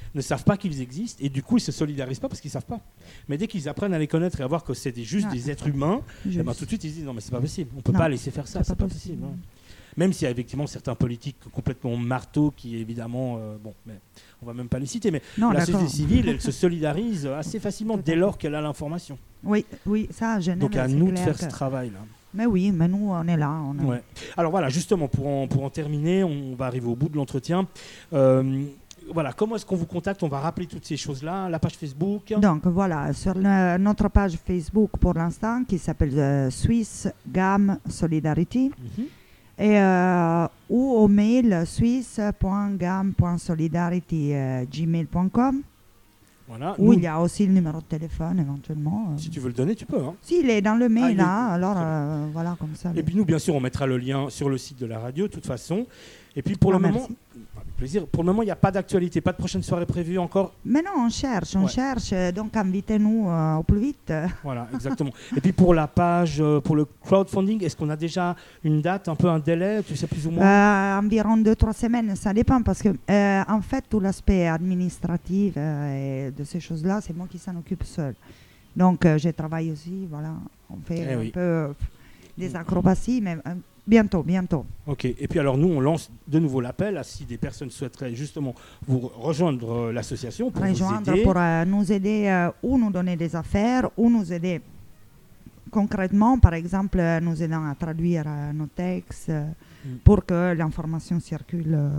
S2: ne savent pas qu'ils existent et du coup ils se solidarisent pas parce qu'ils savent pas. Mais dès qu'ils apprennent à les connaître et à voir que c'est des, juste
S4: Ouais.
S2: des êtres humains,
S4: Juste.
S2: eh ben, tout de suite ils se disent non mais c'est pas possible, on peut
S4: Non.
S2: pas laisser faire ça,
S4: C'est
S2: c'est
S4: pas
S2: pas possible. hein. Même s'il y a effectivement certains politiques complètement marteaux qui évidemment, euh, bon, mais on va même pas les citer, mais
S4: Non,
S2: la
S4: d'accord.
S2: société civile elle se solidarise assez facilement
S4: Tout à
S2: dès
S4: fait.
S2: lors qu'elle a l'information.
S4: Oui, oui, ça, je
S2: Donc à
S4: c'est
S2: nous de
S4: clair
S2: faire
S4: que-
S2: ce travail là.
S4: Mais oui, mais nous, on est là. On est...
S2: Ouais. Alors voilà, justement, pour en, pour en terminer, on va arriver au bout de l'entretien. Euh, voilà, comment est-ce qu'on vous contacte? On va rappeler toutes ces choses-là, la page Facebook.
S4: Donc voilà, sur le- notre page Facebook pour l'instant, qui s'appelle euh, Swiss Gam Solidarity,
S2: Mhm.
S4: et, euh, ou au mail swiss point gam point solidarity arobase gmail point com,
S2: Voilà.
S4: où
S2: Nous,
S4: il y a aussi le numéro de téléphone éventuellement. euh.
S2: si tu veux le donner, tu peux. hein.
S4: S'il est dans le
S2: Ah,
S4: mail,
S2: il est-
S4: là, alors
S2: Très bien.
S4: euh, voilà, comme ça.
S2: Et
S4: le-
S2: puis nous, bien sûr, on mettra le lien sur le site de la radio, de toute façon. Et puis pour
S4: Ah,
S2: le moment,
S4: merci.
S2: avec plaisir. Pour le moment, il n'y a pas d'actualité, pas de prochaine soirée prévue encore.
S4: Mais non, on cherche, on
S2: Ouais.
S4: cherche, euh, donc invitez-nous euh, au plus vite.
S2: Voilà, exactement. Et puis pour la page, euh, pour le crowdfunding, est-ce qu'on a déjà une date, un peu un délai, tu sais plus ou moins?
S4: Euh, environ deux trois semaines, ça dépend parce que euh, en fait tout l'aspect administratif euh, et de ces choses-là, c'est moi qui s'en occupe seul. Donc euh, je travaille aussi, voilà, on fait
S2: Eh
S4: un
S2: oui.
S4: peu euh, des acrobaties, mais euh, bientôt, bientôt.
S2: Ok. Et puis alors nous, on lance de nouveau l'appel à si des personnes souhaiteraient justement vous re- rejoindre euh, l'association pour vous
S4: Rejoindre
S2: aider.
S4: pour euh, nous aider euh, ou nous donner des affaires ou nous aider concrètement, par exemple, euh, nous aidant à traduire euh, nos textes euh,
S2: Mm.
S4: pour que l'information circule euh,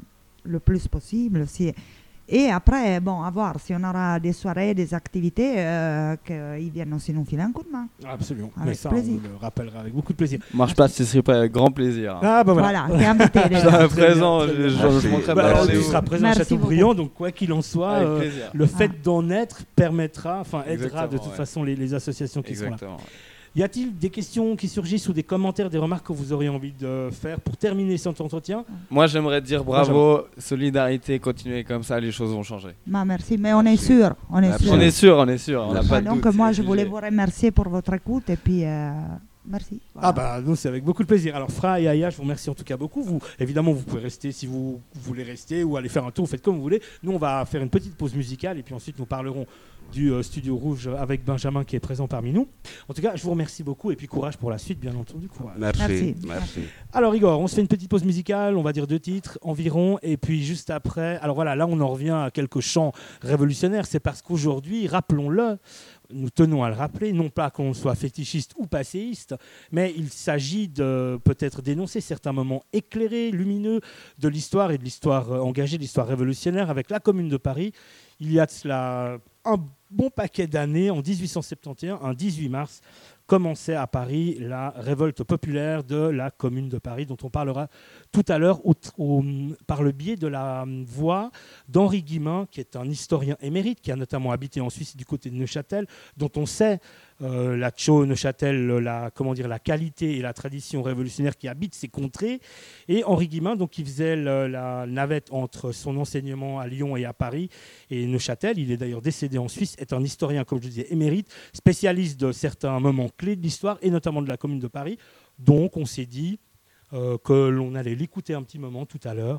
S4: le plus possible. Si- Et après, bon, à voir si on aura des soirées, des activités, euh, qu'ils viennent aussi nous filer un coup de main.
S2: Absolument.
S4: Avec
S2: Mais ça,
S4: plaisir.
S2: on le rappellera avec beaucoup de plaisir.
S7: Marche pas, ce serait pas avec grand plaisir.
S2: Ah bah voilà.
S4: Voilà, t'es invité.
S7: Je
S4: déjà.
S7: serai
S2: Très bien,
S7: présent,
S2: très
S7: je,
S2: bien.
S7: je, je
S5: Merci.
S7: manquerai
S2: Bah,
S7: pas
S2: tu
S7: rendez-vous.
S2: seras présent
S4: Merci
S2: à Châteaubriand, donc quoi qu'il en soit,
S7: Avec
S2: euh,
S7: plaisir.
S2: le fait
S4: Ah.
S2: d'en être permettra, enfin aidera de
S7: Exactement,
S2: toute
S7: ouais.
S2: façon les, les associations qui sont là.
S7: Exactement.
S2: Y a-t-il des questions qui surgissent ou des commentaires, des remarques que vous auriez envie de faire pour terminer cet entretien?
S7: Moi, j'aimerais dire bravo, solidarité, continuez comme ça, les choses vont changer.
S4: Bah, merci, mais on est sûr. On est sûr.
S7: On est sûr, on est sûr, on n'a
S5: Merci.
S7: pas
S4: Ah,
S7: de
S4: donc
S7: doute,
S4: moi,
S7: c'est
S4: je voulais
S7: figé.
S4: vous remercier pour votre écoute et puis euh, merci. Voilà.
S2: Ah bah nous c'est avec beaucoup de plaisir. Alors Fra et Aya, je vous remercie en tout cas beaucoup. Vous, évidemment, vous pouvez rester si vous voulez rester ou aller faire un tour, faites comme vous voulez. Nous on va faire une petite pause musicale et puis ensuite nous parlerons du euh, Studio Rouge avec Benjamin qui est présent parmi nous. En tout cas, je vous remercie beaucoup et puis courage pour la suite, bien entendu. Courage.
S5: Merci.
S4: Merci.
S5: Merci.
S2: Alors Igor, on se fait une petite pause musicale, on va dire deux titres environ, et puis juste après, alors voilà, là on en revient à quelques chants révolutionnaires, c'est parce qu'aujourd'hui, rappelons-le, nous tenons à le rappeler, non pas qu'on soit fétichiste ou passéiste, mais il s'agit de peut-être dénoncer certains moments éclairés, lumineux de l'histoire et de l'histoire euh, engagée, de l'histoire révolutionnaire avec la Commune de Paris. Il y a de cela un bon paquet d'années, en dix-huit cent soixante et onze, un dix-huit mars, commençait à Paris la révolte populaire de la Commune de Paris, dont on parlera tout à l'heure au- au- par le biais de la voix d'Henri Guillemin, qui est un historien émérite, qui a notamment habité en Suisse du côté de Neuchâtel, dont on sait euh, la Tcho, Neuchâtel, la, comment dire, la qualité et la tradition révolutionnaire qui habite ces contrées. Et Henri Guillemin, donc, qui faisait le- la navette entre son enseignement à Lyon et à Paris et Neuchâtel, il est d'ailleurs décédé en Suisse, est un historien, comme je disais, émérite, spécialiste de certains moments clés de l'histoire et notamment de la Commune de Paris. Donc on s'est dit euh, que l'on allait l'écouter un petit moment tout à l'heure,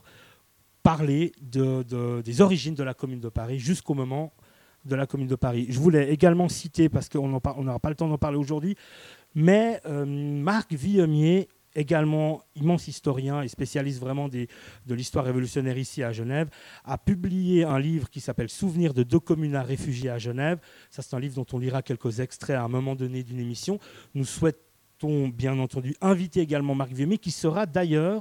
S2: parler de, de- des origines de la Commune de Paris jusqu'au moment de la Commune de Paris. Je voulais également citer, parce qu'on en par- on n'aura pas le temps d'en parler aujourd'hui, mais euh, Marc Villemier, également immense historien et spécialiste vraiment des, de l'histoire révolutionnaire ici à Genève, a publié un livre qui s'appelle « Souvenirs de deux communards réfugiés à Genève ». Ça, c'est un livre dont on lira quelques extraits à un moment donné d'une émission. Nous souhaitons bien entendu inviter également Marc Villemier, qui sera d'ailleurs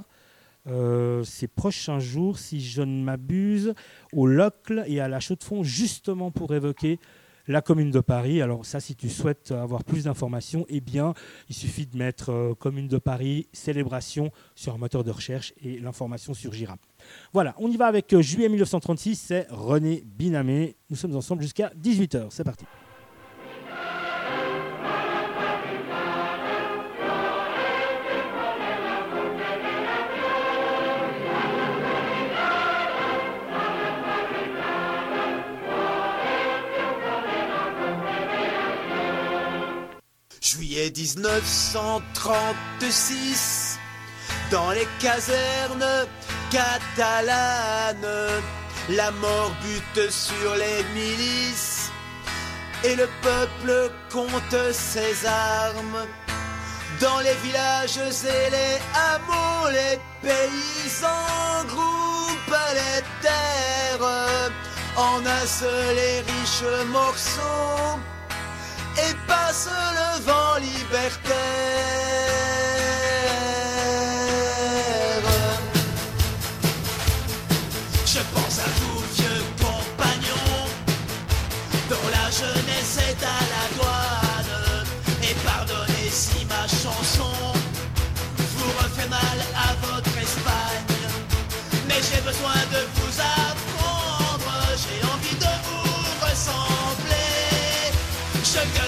S2: euh, ces prochains jours, si je ne m'abuse, au Locle et à la Chaux-de-Fonds, justement pour évoquer la Commune de Paris. Alors ça, si tu souhaites avoir plus d'informations, eh bien, il suffit de mettre euh, Commune de Paris, célébration sur un moteur de recherche et l'information surgira. Voilà, on y va avec euh, juillet mille neuf cent trente-six, c'est René Binamé. Nous sommes ensemble jusqu'à dix-huit heures. C'est parti.
S8: Juillet dix-neuf cent trente-six, dans les casernes catalanes, La mort bute sur les milices et le peuple compte ses armes. Dans les villages et les hameaux, les paysans groupent les terres en un seul et riche morceau et passe le vent libertaire. Je pense à vous, vieux compagnons, dont la jeunesse est à la douane. Et pardonnez si ma chanson vous refait mal à votre Espagne. Mais j'ai besoin de vous apprendre, j'ai envie de vous ressembler. Je